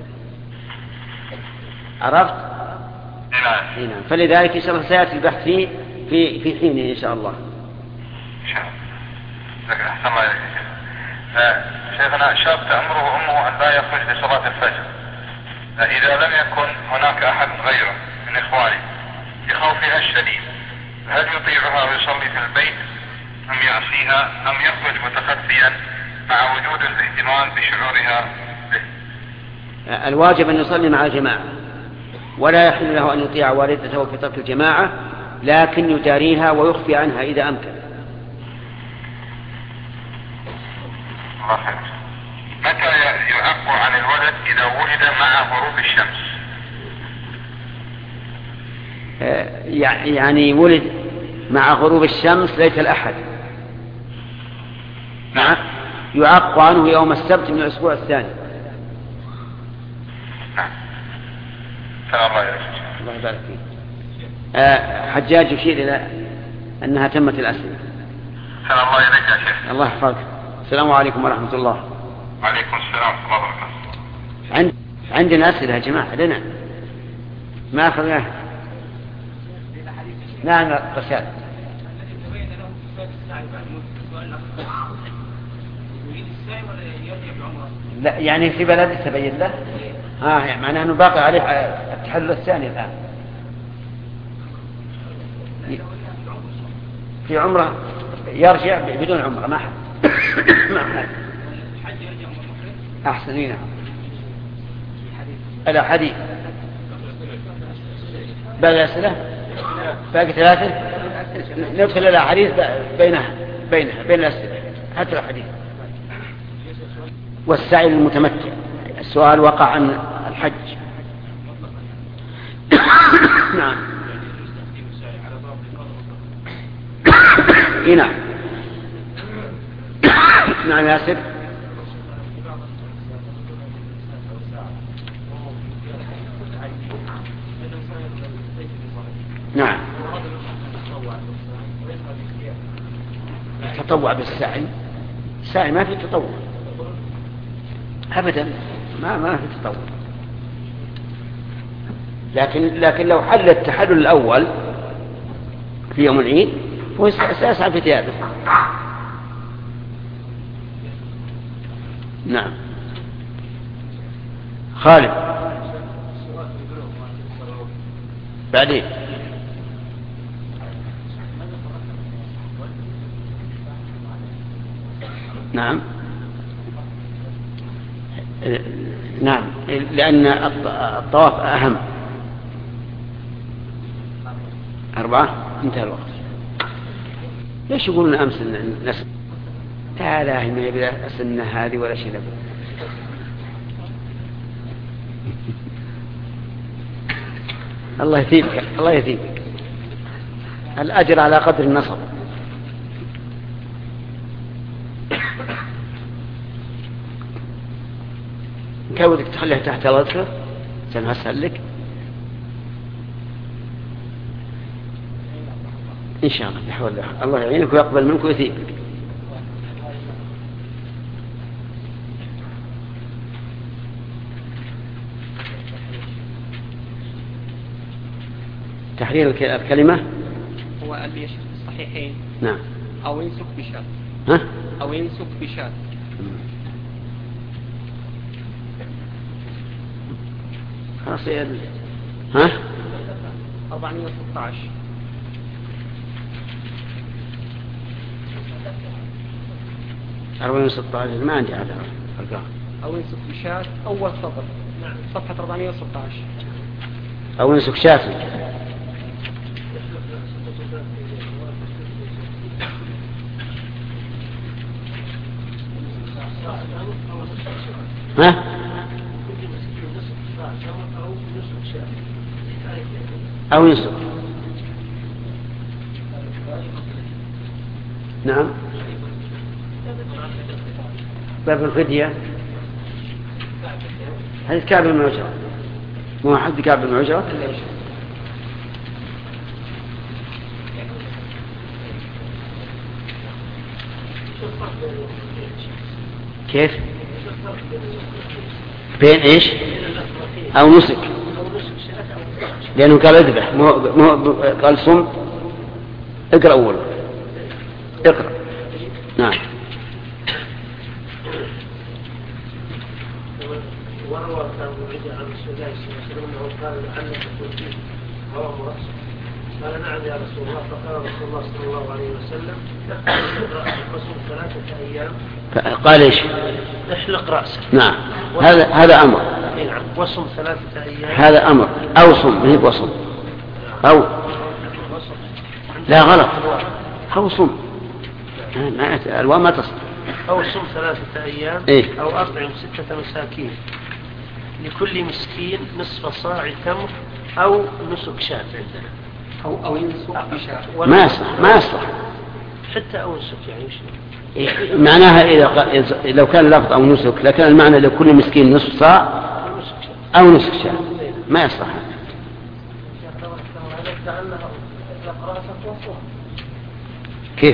عرفت؟ نعم. فلذلك إن شاء الله سيأتي البحث فيه في في حينه إن شاء الله. إن شاء الله. أحسن الله إليك. شيخنا شاب تأمره أمه أن لا يخرج لصلاة الفجر، إذا لم يكن هناك أحد غيره من إخوانه لخوفها الشديد، هل يطيعها ويصلي في البيت أم يعصيها أم يخرج متخفيا مع وجود الاهتمام بشعورها به؟ الواجب أن يصلي مع الجماعة، ولا يحل له أن يطيع والدته في ترك الجماعة، لكن يجاريها ويخفي عنها إذا أمكن. الله خير. متى يعق عن الولد إذا ولد مع غروب الشمس؟ يعني ولد مع غروب الشمس ليس الأحد، نعم. يعق عنه يوم السبت من الأسبوع الثاني. نعم. سلام الله عليك. الله يبارك فيك. أه حجاج يشير إلى أنها تمت الأسئلة. سلام الله عليك يا شيخ. الله يحفظك. السلام عليكم ورحمة الله. وعليكم السلام ورحمة الله وبركاته. عند... عندنا أسئلة يا جماعة لنا ما أخذناها. نعم رشاد. لا يعني في بلد تبين له ها يعني معناه أنه باقي عليه التحلل الثاني الآن في عمره، يرجع بدون عمره ما حد ما حد أحسن. هنا هذا حديث باقي أسئلة، باقي ثلاثة، ندخل إلى حديث بينها بينها بين الأسئلة حتى الحديث. والسعي للمتمتع، السؤال وقع عن الحج. نعم. نعم. نعم ياسر. نعم. التطوع بالسعي، السعي ما في تطوع أبدا، ما ما في تطوع، لكن لكن لو حل التحلل الأول في يوم العيد هو سيسعى في ثيابه. نعم. خالد بعدين. نعم. نعم لأن الطواف أهم. أربعة انتهى الوقت. ليش يقولون أمس نسل؟ تعالى ما يبدأ السنة هذه ولا شيء لابد. الله يثيبك الله يثيبك. الأجر على قدر النصر. كان ودك تخليها تحت الأذكر سنهسل لك إن شاء الله بحول الله. الله يعينك ويقبل منك ويثيبك. تحرير الكلمة هو اللي يشرك الصحيحين. نعم. أو ينسك بشات. ها؟ أو ينسك بشات. خلاص يا ها؟ أربعمائة وستة عشر. أربعمائة وستة عشر ما عندي هذا الأرقام. أو ينسك بشات أول سطر. نعم. صفحة أربعمائة وستة عشر. أو ينسك شاتل. ها؟ أو ينسك. نعم. باب الفدية هذه كعب الموجة مو حد كعب بن عجرة كيف بين ايش او نسك لانه قال اذبح مو قال صم اقرأ اول اقرأ نعم. وروى كان يريد عن رسول الله صلى الله عليه وسلم انه قال لعل تكون فيه هوام رأسه قال نعم يا رسول الله فقال رسول الله صلى الله عليه وسلم الرسول ثلاثة أيام قال ايش احلق رأسك نعم هذا هذا امر نعم وصم ثلاثة أيام هذا امر او صم هيك وصم او لا غلط او صم الواو ما تصل أو صم ثلاثة أيام إيه؟ أو أطعم ستة مساكين لكل مسكين نصف صاع تمر أو نسك شاة عندنا أو أو ينسك بشاة ما يصلح ما يصلح حتى أو نسك يعني وش إيه معناها إذا لو كان لفظ أو نسك لكن المعنى لكل مسكين نصف صاع أو نسك شاة ما يصلح كيف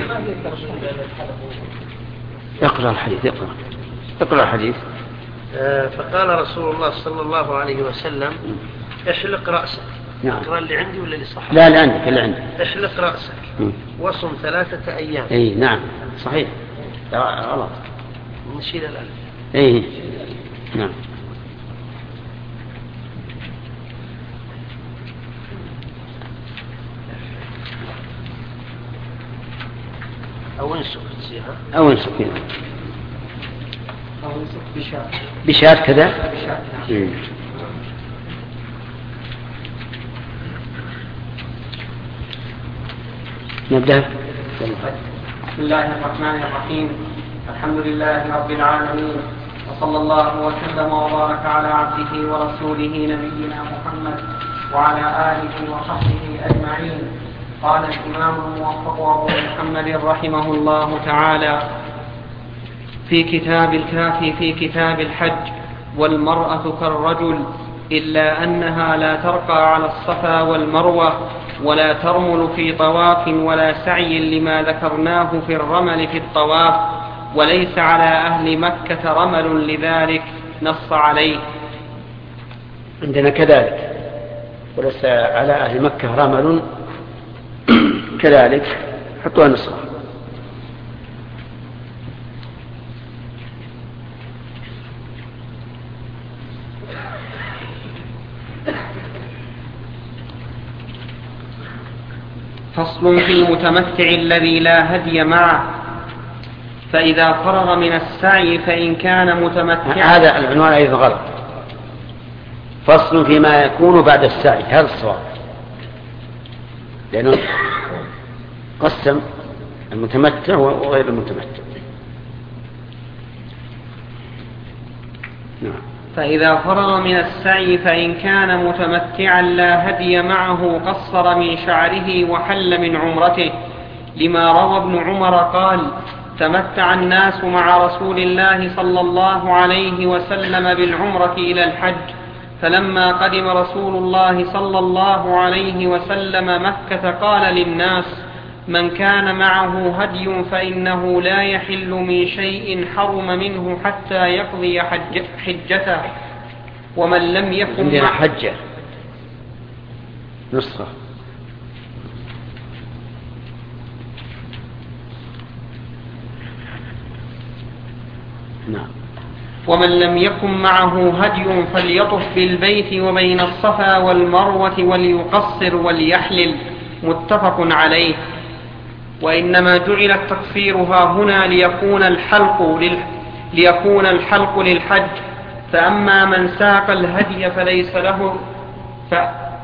اقرأ الحديث اقرأ اقرأ الحديث. آه فقال رسول الله صلى الله عليه وسلم احلق رأسك. نعم. اقرأ اللي عندي ولا اللي صح؟ لا اللي عندك اللي عندك. احلق رأسك وصم ثلاثة أيام. اي نعم صحيح غلط نشيل الألف. اي نعم. أو انسك أو انسك أو ينسك بشاة بشاة كذا بشاة نعم. نبدأ. بسم الله الرحمن الرحيم. الحمد لله رب العالمين وصلى الله وسلم وبارك على عبده ورسوله نبينا محمد وعلى آله وصحبه أجمعين. قال الإمام الموفق أبو محمد رحمه الله تعالى في كتاب الكافي في كتاب الحج: والمرأة كالرجل إلا أنها لا ترقى على الصفا والمروة ولا ترمل في طواف ولا سعي لما ذكرناه في الرمل في الطواف، وليس على أهل مكة رمل لذلك نص عليه. عندنا كذلك وليس على أهل مكة رمل كذلك حطوها نسخة. فصل في المتمتع الذي لا هدي معه، فإذا فرغ من السعي فإن كان متمتعا. هذا العنوان أيضا غلط. فصل فيما يكون بعد السعي، هذا الصواب، لأنه قسم المتمتع وغير المتمتع. نعم. فإذا فرغ من السعي فإن كان متمتعا لا هدي معه قصر من شعره وحل من عمرته، لما روى ابن عمر قال: تمتع الناس مع رسول الله صلى الله عليه وسلم بالعمرة إلى الحج، فلما قدم رسول الله صلى الله عليه وسلم مكة قال للناس: من كان معه هدي فإنه لا يحل من شيء حرم منه حتى يقضي حج حجته، ومن لم يكن عندنا حجة نسخة. نعم. ومن لم يكن معه هدي فليطف بالبيت وبين الصفا والمروة وليقصر وليحلل، متفق عليه. وإنما جعل التقصير ها هنا ليكون الحلق لل... ليكون الحلق للحج، فأما من ساق الهدي فليس له ف...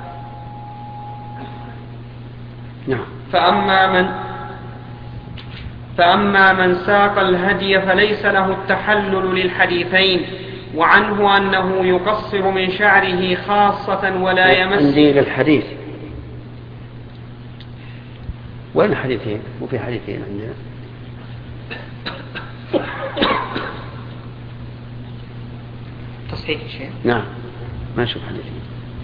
نعم. فأما من فأما من ساق الهدي فليس له التحلل للحديثين، وعنه أنه يقصر من شعره خاصة ولا يمس. عندي للحديث. وين الحديثين؟ وفي حديثين عندنا. تصحيح شيء؟ نعم ما نشوف حديثين.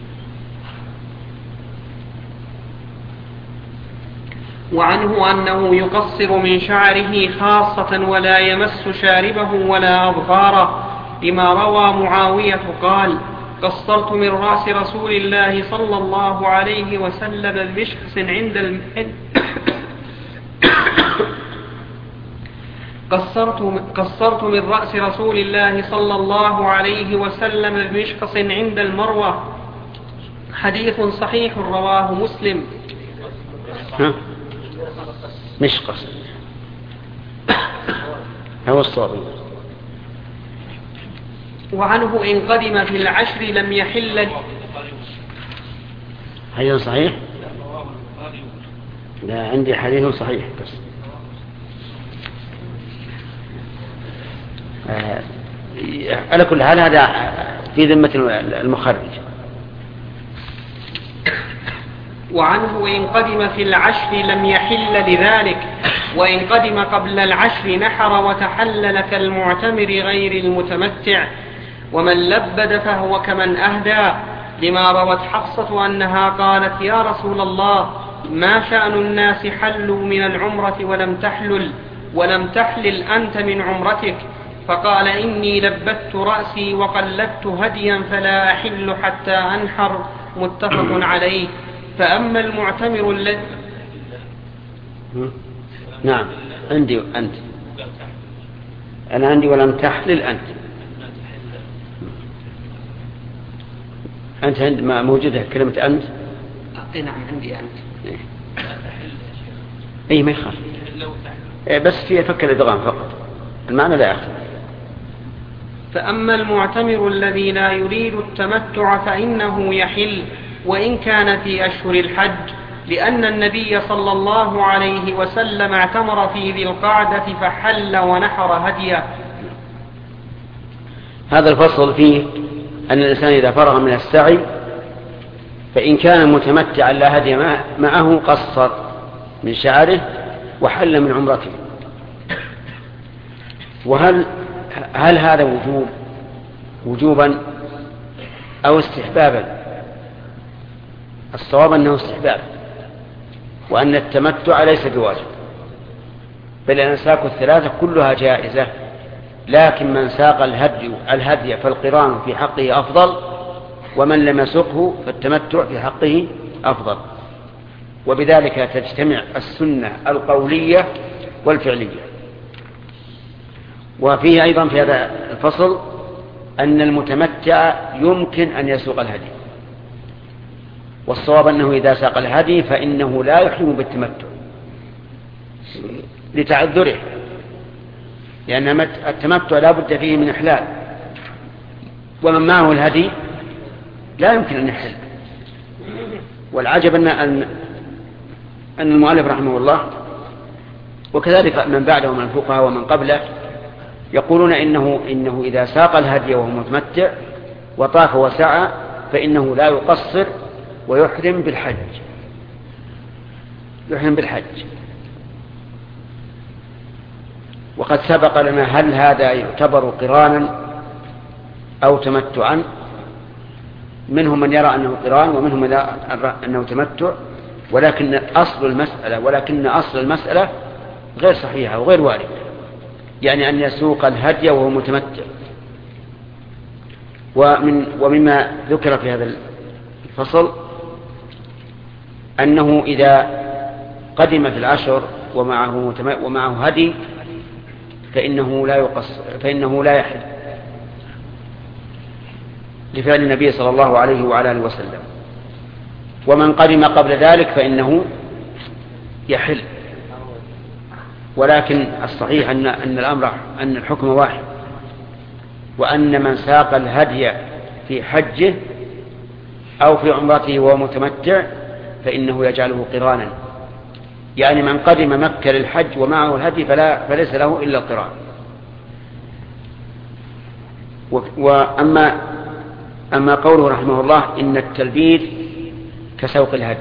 وعنه أنه يقصر من شعره خاصة ولا يمس شاربه ولا أظفاره، لما روى معاوية قال: قصرت من رأس رسول الله صلى الله عليه وسلم بمشخص عند الم... قصرت قصرت من رأس رسول الله صلى الله عليه وسلم بمشخص عند المروة. حديث صحيح رواه مسلم. مشقص هو الصابي. وعنه إن قدم في العشر لم يحل. حديث صحيح؟ لا، عندي حديث صحيح بس. آه على كل حال هذا في ذمة المخرج. وعنه إن قدم في العشر لم يحل لذلك، وإن قدم قبل العشر نحر وتحلل كالمعتمر غير المتمتع، ومن لبد فهو كمن أهدى، لما روت حفصة أنها قالت: يا رسول الله، ما شأن الناس حلوا من العمرة ولم تحلل ولم تحلل أنت من عمرتك؟ فقال: إني لبدت رأسي وقلدت هديا فلا أحل حتى أنحر. متفق عليه. فأما المعتمر الذي نعم عندي أنت أنا عندي ولم تحلل أنت أنت عند ما موجودة كلمة أنت. نعم عندي أنت. أي ما يخالف، بس فيها فك الإدغام فقط، المعنى لا يخالف. فأما المعتمر الذي لا يريد التمتع فإنه يحل وإن كان في أشهر الحج، لأن النبي صلى الله عليه وسلم اعتمر في ذي القعدة فحل ونحر هديه. هذا الفصل فيه أن الإنسان إذا فرغ من السعي فإن كان متمتعا لا هدي معه قصر من شعره وحل من عمرته. وهل هل هذا وجوب وجوبا أو استحبابا؟ الصواب أنه استحباب، وأن التمتع ليس بواجب، بل الأنساك الثلاثة كلها جائزة، لكن من ساق الهدي, الهدي فالقران في حقه أفضل، ومن لم يسقه فالتمتع في حقه أفضل. وبذلك تجتمع السنة القولية والفعلية. وفيه أيضا في هذا الفصل أن المتمتع يمكن أن يسوق الهدي، والصواب أنه إذا ساق الهدي فإنه لا يحرم بالتمتع لتعذره، لأن التمتع لا بد فيه من إحلال، ومن معه الهدي لا يمكن أن يحل. والعجب أن أن المؤلف رحمه الله وكذلك من بعده من الفقهاء ومن قبله يقولون إنه, إنه إذا ساق الهدي وهو متمتع وطاف وسعى فإنه لا يقصر ويحرم بالحج يحرم بالحج. وقد سبق لنا هل هذا يعتبر قرانا أو تمتعا. منهم من يرى أنه قران ومنهم من يرى أنه تمتع، ولكن أصل المسألة ولكن أصل المسألة غير صحيحة وغير واردة، يعني أن يسوق الهدي وهو متمتع. ومن ومما ذكر في هذا الفصل أنه إذا قدم في العشر ومعه ومعه هدي فإنه لا يقصر فإنه لا يحل، لفعل النبي صلى الله عليه وعلى آله وسلم. ومن قدم قبل ذلك فإنه يحل. ولكن الصحيح أن أن الأمر أن الحكم واحد، وأن من ساق الهدي في حجه أو في عمرته وهو متمتع فإنه يجعله قرانا، يعني من قدم مكة للحج ومعه الهدي فلا فليس له إلا القران. وأما أما قوله رحمه الله إن التلبيد كسوق الهدي،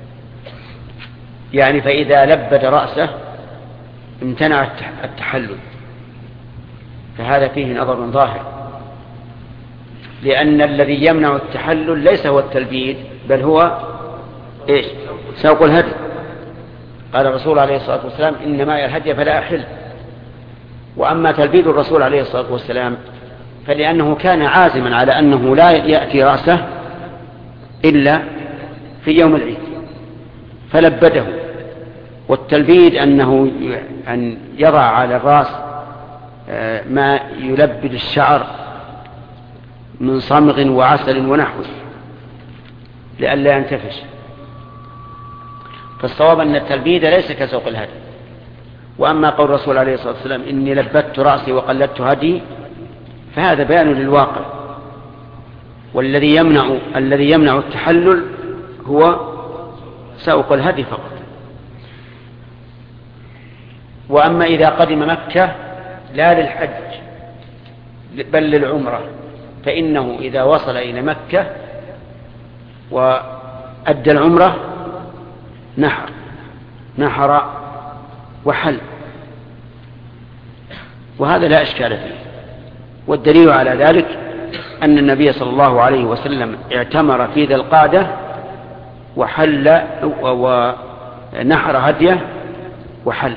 يعني فإذا لبد رأسه امتنع التحلل، فهذا فيه نظر ظاهر، لأن الذي يمنع التحلل ليس هو التلبيد بل هو إيش؟ سوق الهدي. قال الرسول عليه الصلاة والسلام إن معي الهدي فلا أحل. وأما تلبيد الرسول عليه الصلاة والسلام فلأنه كان عازما على أنه لا يأتي رأسه إلا في يوم العيد فلبده. والتلبيد أنه أن يضع على الرأس ما يلبد الشعر من صمغ وعسل ونحوه لئلا ينتفش. فالصواب أن التلبيد ليس كسوق الهدي. وأما قول الرسول عليه الصلاة والسلام إني لبدت رأسي وقلدت هدي فهذا بيان للواقع. والذي يمنع الذي يمنع التحلل هو سوق الهدي فقط. وأما إذا قدم مكة لا للحج بل للعمرة فإنه إذا وصل إلى مكة وأدى العمرة نحر نحر وحل، وهذا لا إشكال فيه. والدليل على ذلك أن النبي صلى الله عليه وسلم اعتمر في ذي القعدة وحل ونحر هديه وحل.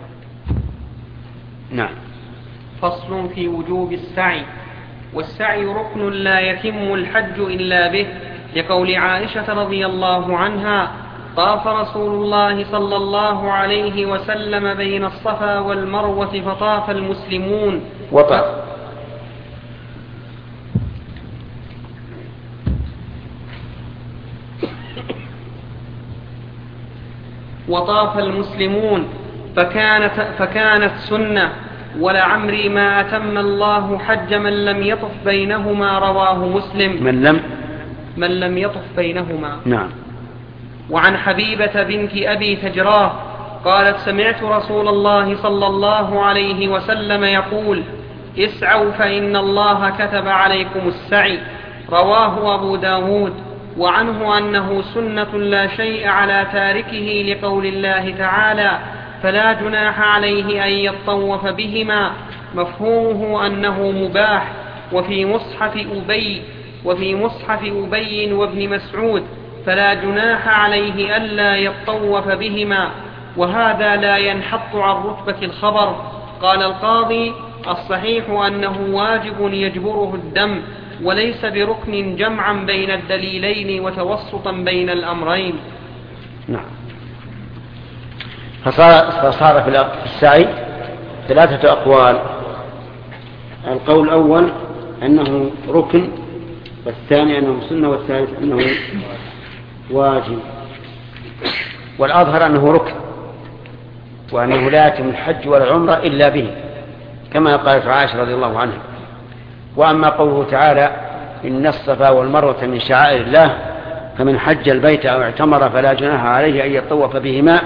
نعم. فصل في وجوب السعي. والسعي ركن لا يتم الحج إلا به، لقول عائشة رضي الله عنها طاف رسول الله صلى الله عليه وسلم بين الصفا والمروة فطاف المسلمون وطاف وطاف المسلمون فكانت, فكانت سنة. ولعمري ما أتم الله حج من لم يطف بينهما، رواه مسلم. من لم من لم يطف بينهما. نعم. وعن حبيبة بنت أبي تجراه قالت سمعت رسول الله صلى الله عليه وسلم يقول اسعوا فإن الله كتب عليكم السعي، رواه أبو داود. وعنه أنه سنة لا شيء على تاركه لقول الله تعالى فلا جناح عليه أن يطوف بهما، مفهومه أنه مباح. وفي مصحف أبي وفي مصحف أبي وابن مسعود فلا جناح عليه ألا يطوف بهما، وهذا لا ينحط عن رتبة الخبر. قال القاضي الصحيح أنه واجب يجبره الدم، وليس بركن جمعا بين الدليلين وتوسطا بين الأمرين. نعم. فصار, فصار في السعي ثلاثة أقوال. القول الأول أنه ركن، والثاني أنه سنة، والثالث أنه واجب. والأظهر أنه ركن، وأنه لا يتم الحج والعمرة إلا به، كما قالت عائشة رضي الله عنها. وأما قوله تعالى إن الصفا والمروة من شعائر الله فمن حج البيت أو اعتمر فلا جناح عليه أن يطوف بهما،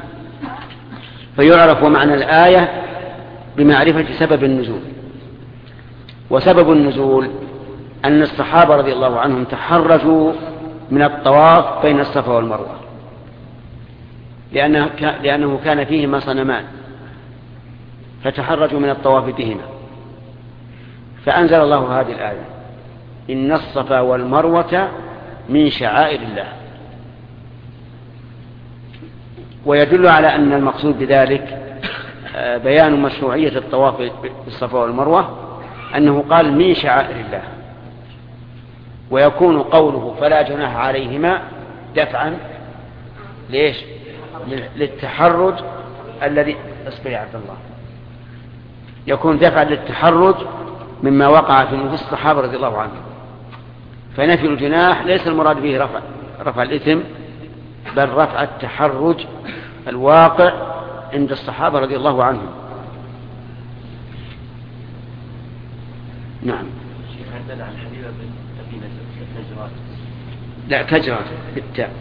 فيعرف معنى الآية بمعرفة سبب النزول. وسبب النزول أن الصحابة رضي الله عنهم تحرجوا من الطواف بين الصفا والمروة، لأنه, لأنه كان فيهما صنمان، فتحرجوا من الطواف بهما، فأنزل الله هذه الآية إن الصفا والمروة من شعائر الله. ويدل على أن المقصود بذلك بيان مشروعية الطواف بالصفا والمروة، أنه قال من شعائر الله، ويكون قوله فلا جناح عليهما دفعا ليش؟ للتحرج الذي اصبر يا عبد الله، يكون دفعا للتحرج مما وقع في نفوس الصحابة رضي الله عنهم. فنفي الجناح ليس المراد به رفع رفع الإثم، بل رفع التحرج الواقع عند الصحابة رضي الله عنهم. نعم. عندنا عن حبيبة بنت أبي تجراد. لا تجراد بالتاء.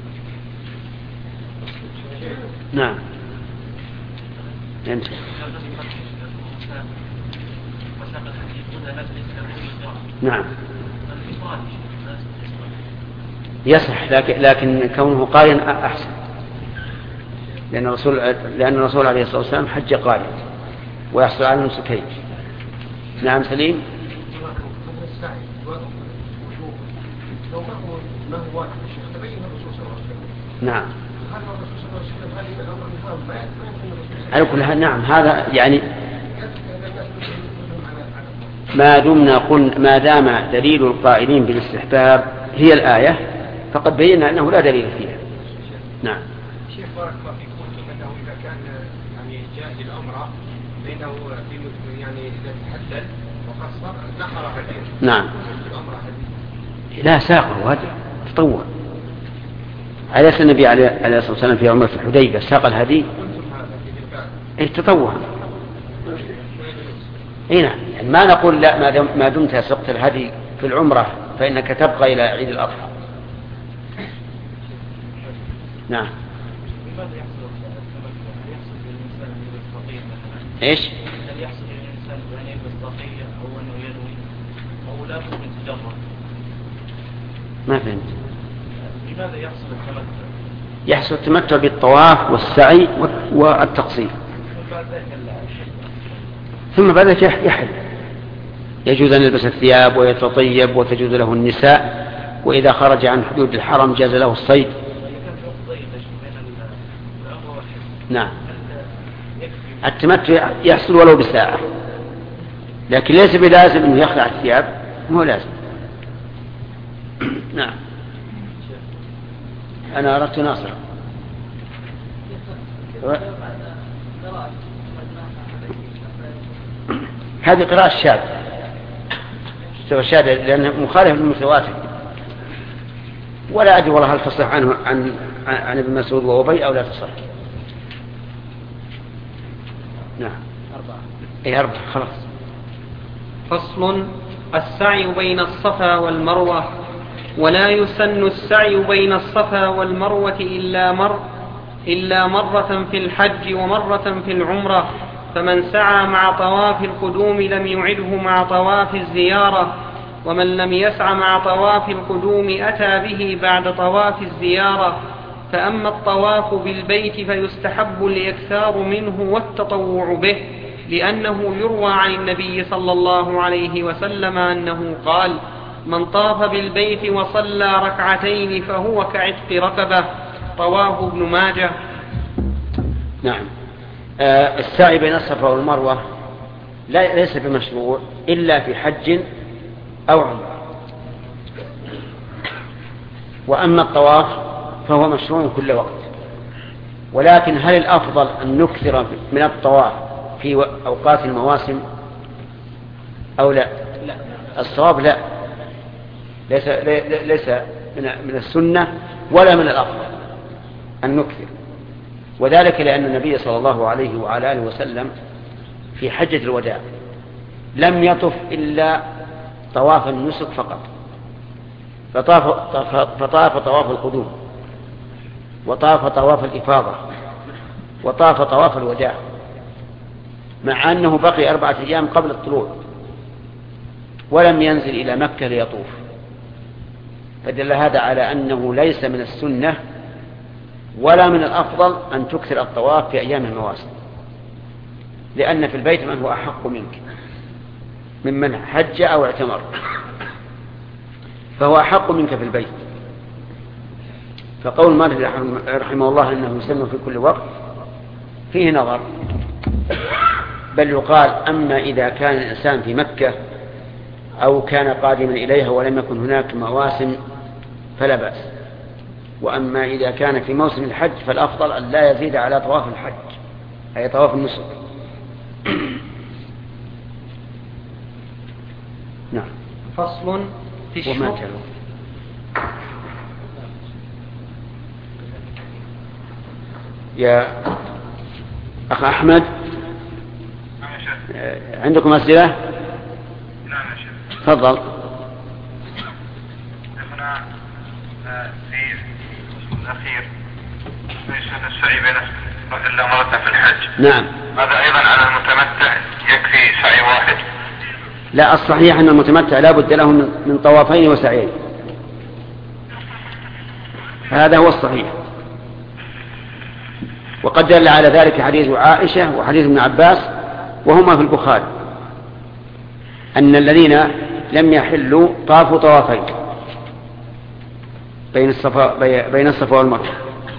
نعم. أنت. نعم. يصح، لكن, لكن كونه قارن أحسن، لأن الرسول لأن الرسول عليه الصلاة والسلام حج قارن ويحصل على نسكين. نعم سليم. لو ما هو واجب الشيخ تبين الرسول صلى الله عليه وسلم. نعم. هل الرسول صلى الله عليه وسلم هل إذا الأمر من هذا ما يمكن على كل حال نعم هذا يعني ما دمنا قلنا ما دام دليل القائلين بالاستحباب هي الآية فقد بينا أنه لا دليل فيها. نعم. شيخ بارك الله فيك قلتم أنه إذا كان يعني جاهز الأمر بينه في يعني إذا تحلل وقصر نحر هديه. نعم. الأمر هديه. لا ساقه هذا تطوع. أليس النبي عليه الصلاة والسلام في عمرة الحديبية ساق الهدي؟ إيه تطوع. إيه نعم يعني ما نقول لا ما, دم ما دمت سقت الهدي في العمرة فإنك تبقى إلى عيد الأضحى. نعم. لماذا يحصل هل يحصل للإنسان أن يلبس طاقية مثلا؟ إيش؟ هل يحصل للإنسان أن يلبس طاقية أو أنه ينوي أو لا بد من تجرد؟ ما فهمت. لماذا يحصل التمتع؟ يحصل التمتع بالطواف والسعي والتقصير. ثم بعد ذلك يحل. يجوز أن يلبس الثياب ويتطيب وتجوز له النساء وإذا خرج عن حدود الحرم جاز له الصيد. نعم. التمتع يحصل ولو بساعة لكن ليس بلازم أنه يخلع الثياب مو لازم. نعم. أنا أردت ناصر. هذه قراءة الشاذ الشاذ لأنه مخالف للمتواتر ولا أدري والله هل تصح عنه عن عن ابن مسعود وأبي أو لا تصح. نعم. أربعة. إيه أربعة خلاص. فصل. السعي بين الصفا والمروة. ولا يسن السعي بين الصفا والمروة إلا مر إلا مرة في الحج ومرة في العمرة فمن سعى مع طواف القدوم لم يعده مع طواف الزيارة ومن لم يسع مع طواف القدوم أتى به بعد طواف الزيارة. فأما الطواف بالبيت فيستحب الإكثار منه والتطوع به لأنه يروى عن النبي صلى الله عليه وسلم أنه قال من طاف بالبيت وصلى ركعتين فهو كعتق رقبة. رواه ابن ماجه. نعم. آه السعي بين الصفا والمروة لا ليس بمشروع إلا في حج أو عمرة. وأما الطواف فهو مشروع كل وقت ولكن هل الأفضل أن نكثر من الطواف في أوقات المواسم أو لا؟ لا. الصواب لا ليس, ليس من السنة ولا من الأفضل أن نكثر وذلك لأن النبي صلى الله عليه وعلى آله وسلم في حجة الوداع لم يطف إلا طواف النسك فقط فطاف, فطاف طواف القدوم وطاف طواف الإفاضة وطاف طواف الوداع مع أنه بقي أربعة أيام قبل الطلوع ولم ينزل إلى مكة ليطوف فدل هذا على أنه ليس من السنة ولا من الأفضل أن تكثر الطواف في أيام المواسم لأن في البيت من هو أحق منك ممن حج أو اعتمر فهو أحق منك في البيت. فقول مالك رحمه الله أنه يسن في كل وقت فيه نظر بل يقال أما إذا كان الإنسان في مكة أو كان قادما إليها ولم يكن هناك مواسم فلا بأس وأما إذا كان في موسم الحج فالأفضل أن لا يزيد على طواف الحج أي طواف النسك. نعم. فصل في الشروط. يا أخ أحمد عندكم أسئلة؟ نعم يا شيخ. تفضل. شيخنا في الأخير ليس السعي بين إلا مرة في الحج. نعم. هذا أيضا على المتمتع يكفي سعي واحد؟ لا الصحيح أن المتمتع لا بد له من طوافين وسعيين هذا هو الصحيح وقد دل على ذلك حديث عائشة وحديث ابن عباس وهما في البخاري أن الذين لم يحلوا طافوا طوافين بين الصفا بين الصفا والمروة.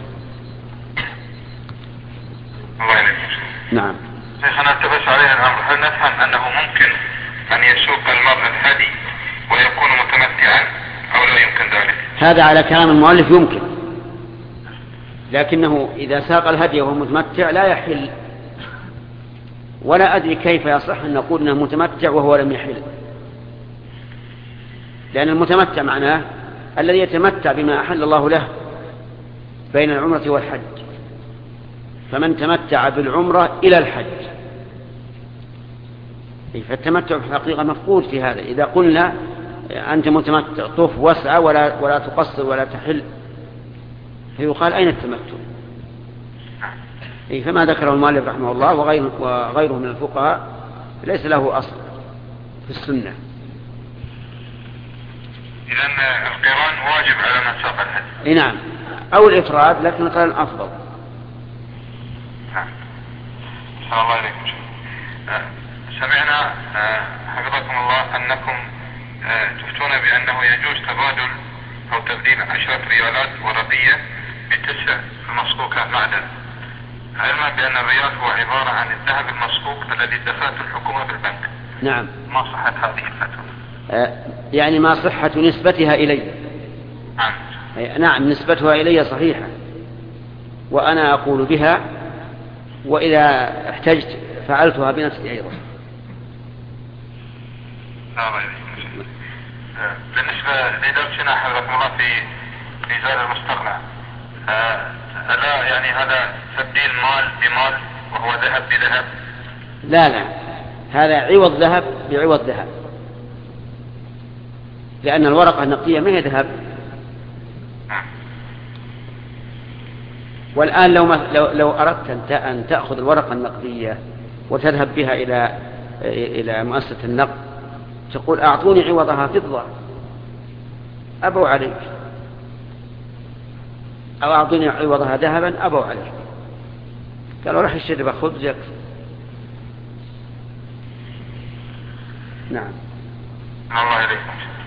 الله يعينك. نعم. شيخنا التبس عليه الأمر، هل نفهم أنه ممكن أن يسوق المرء الهدي ويكون متمتعا أو لا يمكن ذلك؟ هذا على كلام المؤلف يمكن، لكنه إذا ساق الهدي وهو متمتع لا يحل، ولا أدري كيف يصح أن نقول أنه متمتع وهو لم يحل، لأن المتمتع معناه الذي يتمتع بما أحل الله له بين العمرة والحج، فمن تمتع بالعمرة إلى الحج، فالتمتع في الحقيقة مفقود في هذا. إذا قلنا أنت متمتع طف واسعى ولا, ولا تقصر ولا تحل، فيقال أين التمتع؟ فما ذكره المؤلف رحمه الله وغيره, وغيره من الفقهاء ليس له أصل في السنة. إذن القران واجب على من ساق الهدي. نعم، أو الإفراد، لكن القران أفضل. نعم. صلى الله عليكم. سمعنا حفظكم الله أنكم تفتون بأنه يجوز تبادل أو تبديل عشرة ريالات ورقية بتسع المصكوكة معدن، علما بأن الريال هو عبارة عن الذهب المصكوك الذي دفعته الحكومة بالبنك. نعم. ما صحة هذه الفتوى؟ آه يعني ما صحة نسبتها إلي؟ نعم. نعم، نسبتها إلي صحيحة، وأنا أقول بها، وإذا احتجت فعلتها بنفسي أيضا. بالنسبة لدرسنا حفظكم الله في في زاد المستقنع، ألا يعني هذا تبديل مال بمال وهو ذهب بذهب؟ لا لا، هذا عوض ذهب بعوض ذهب، لأن الورقة النقدية ما هي ذهب. والآن لو, لو, لو أردت أن تأخذ الورقة النقدية وتذهب بها إلى إلى مؤسسة النقد، تقول أعطوني عوضها فضة، أبوا عليك، أو أعطوني عوضها ذهبا، أبوا عليك. قالوا رح اشتري بخبز يكفي. نعم. الله عليكم.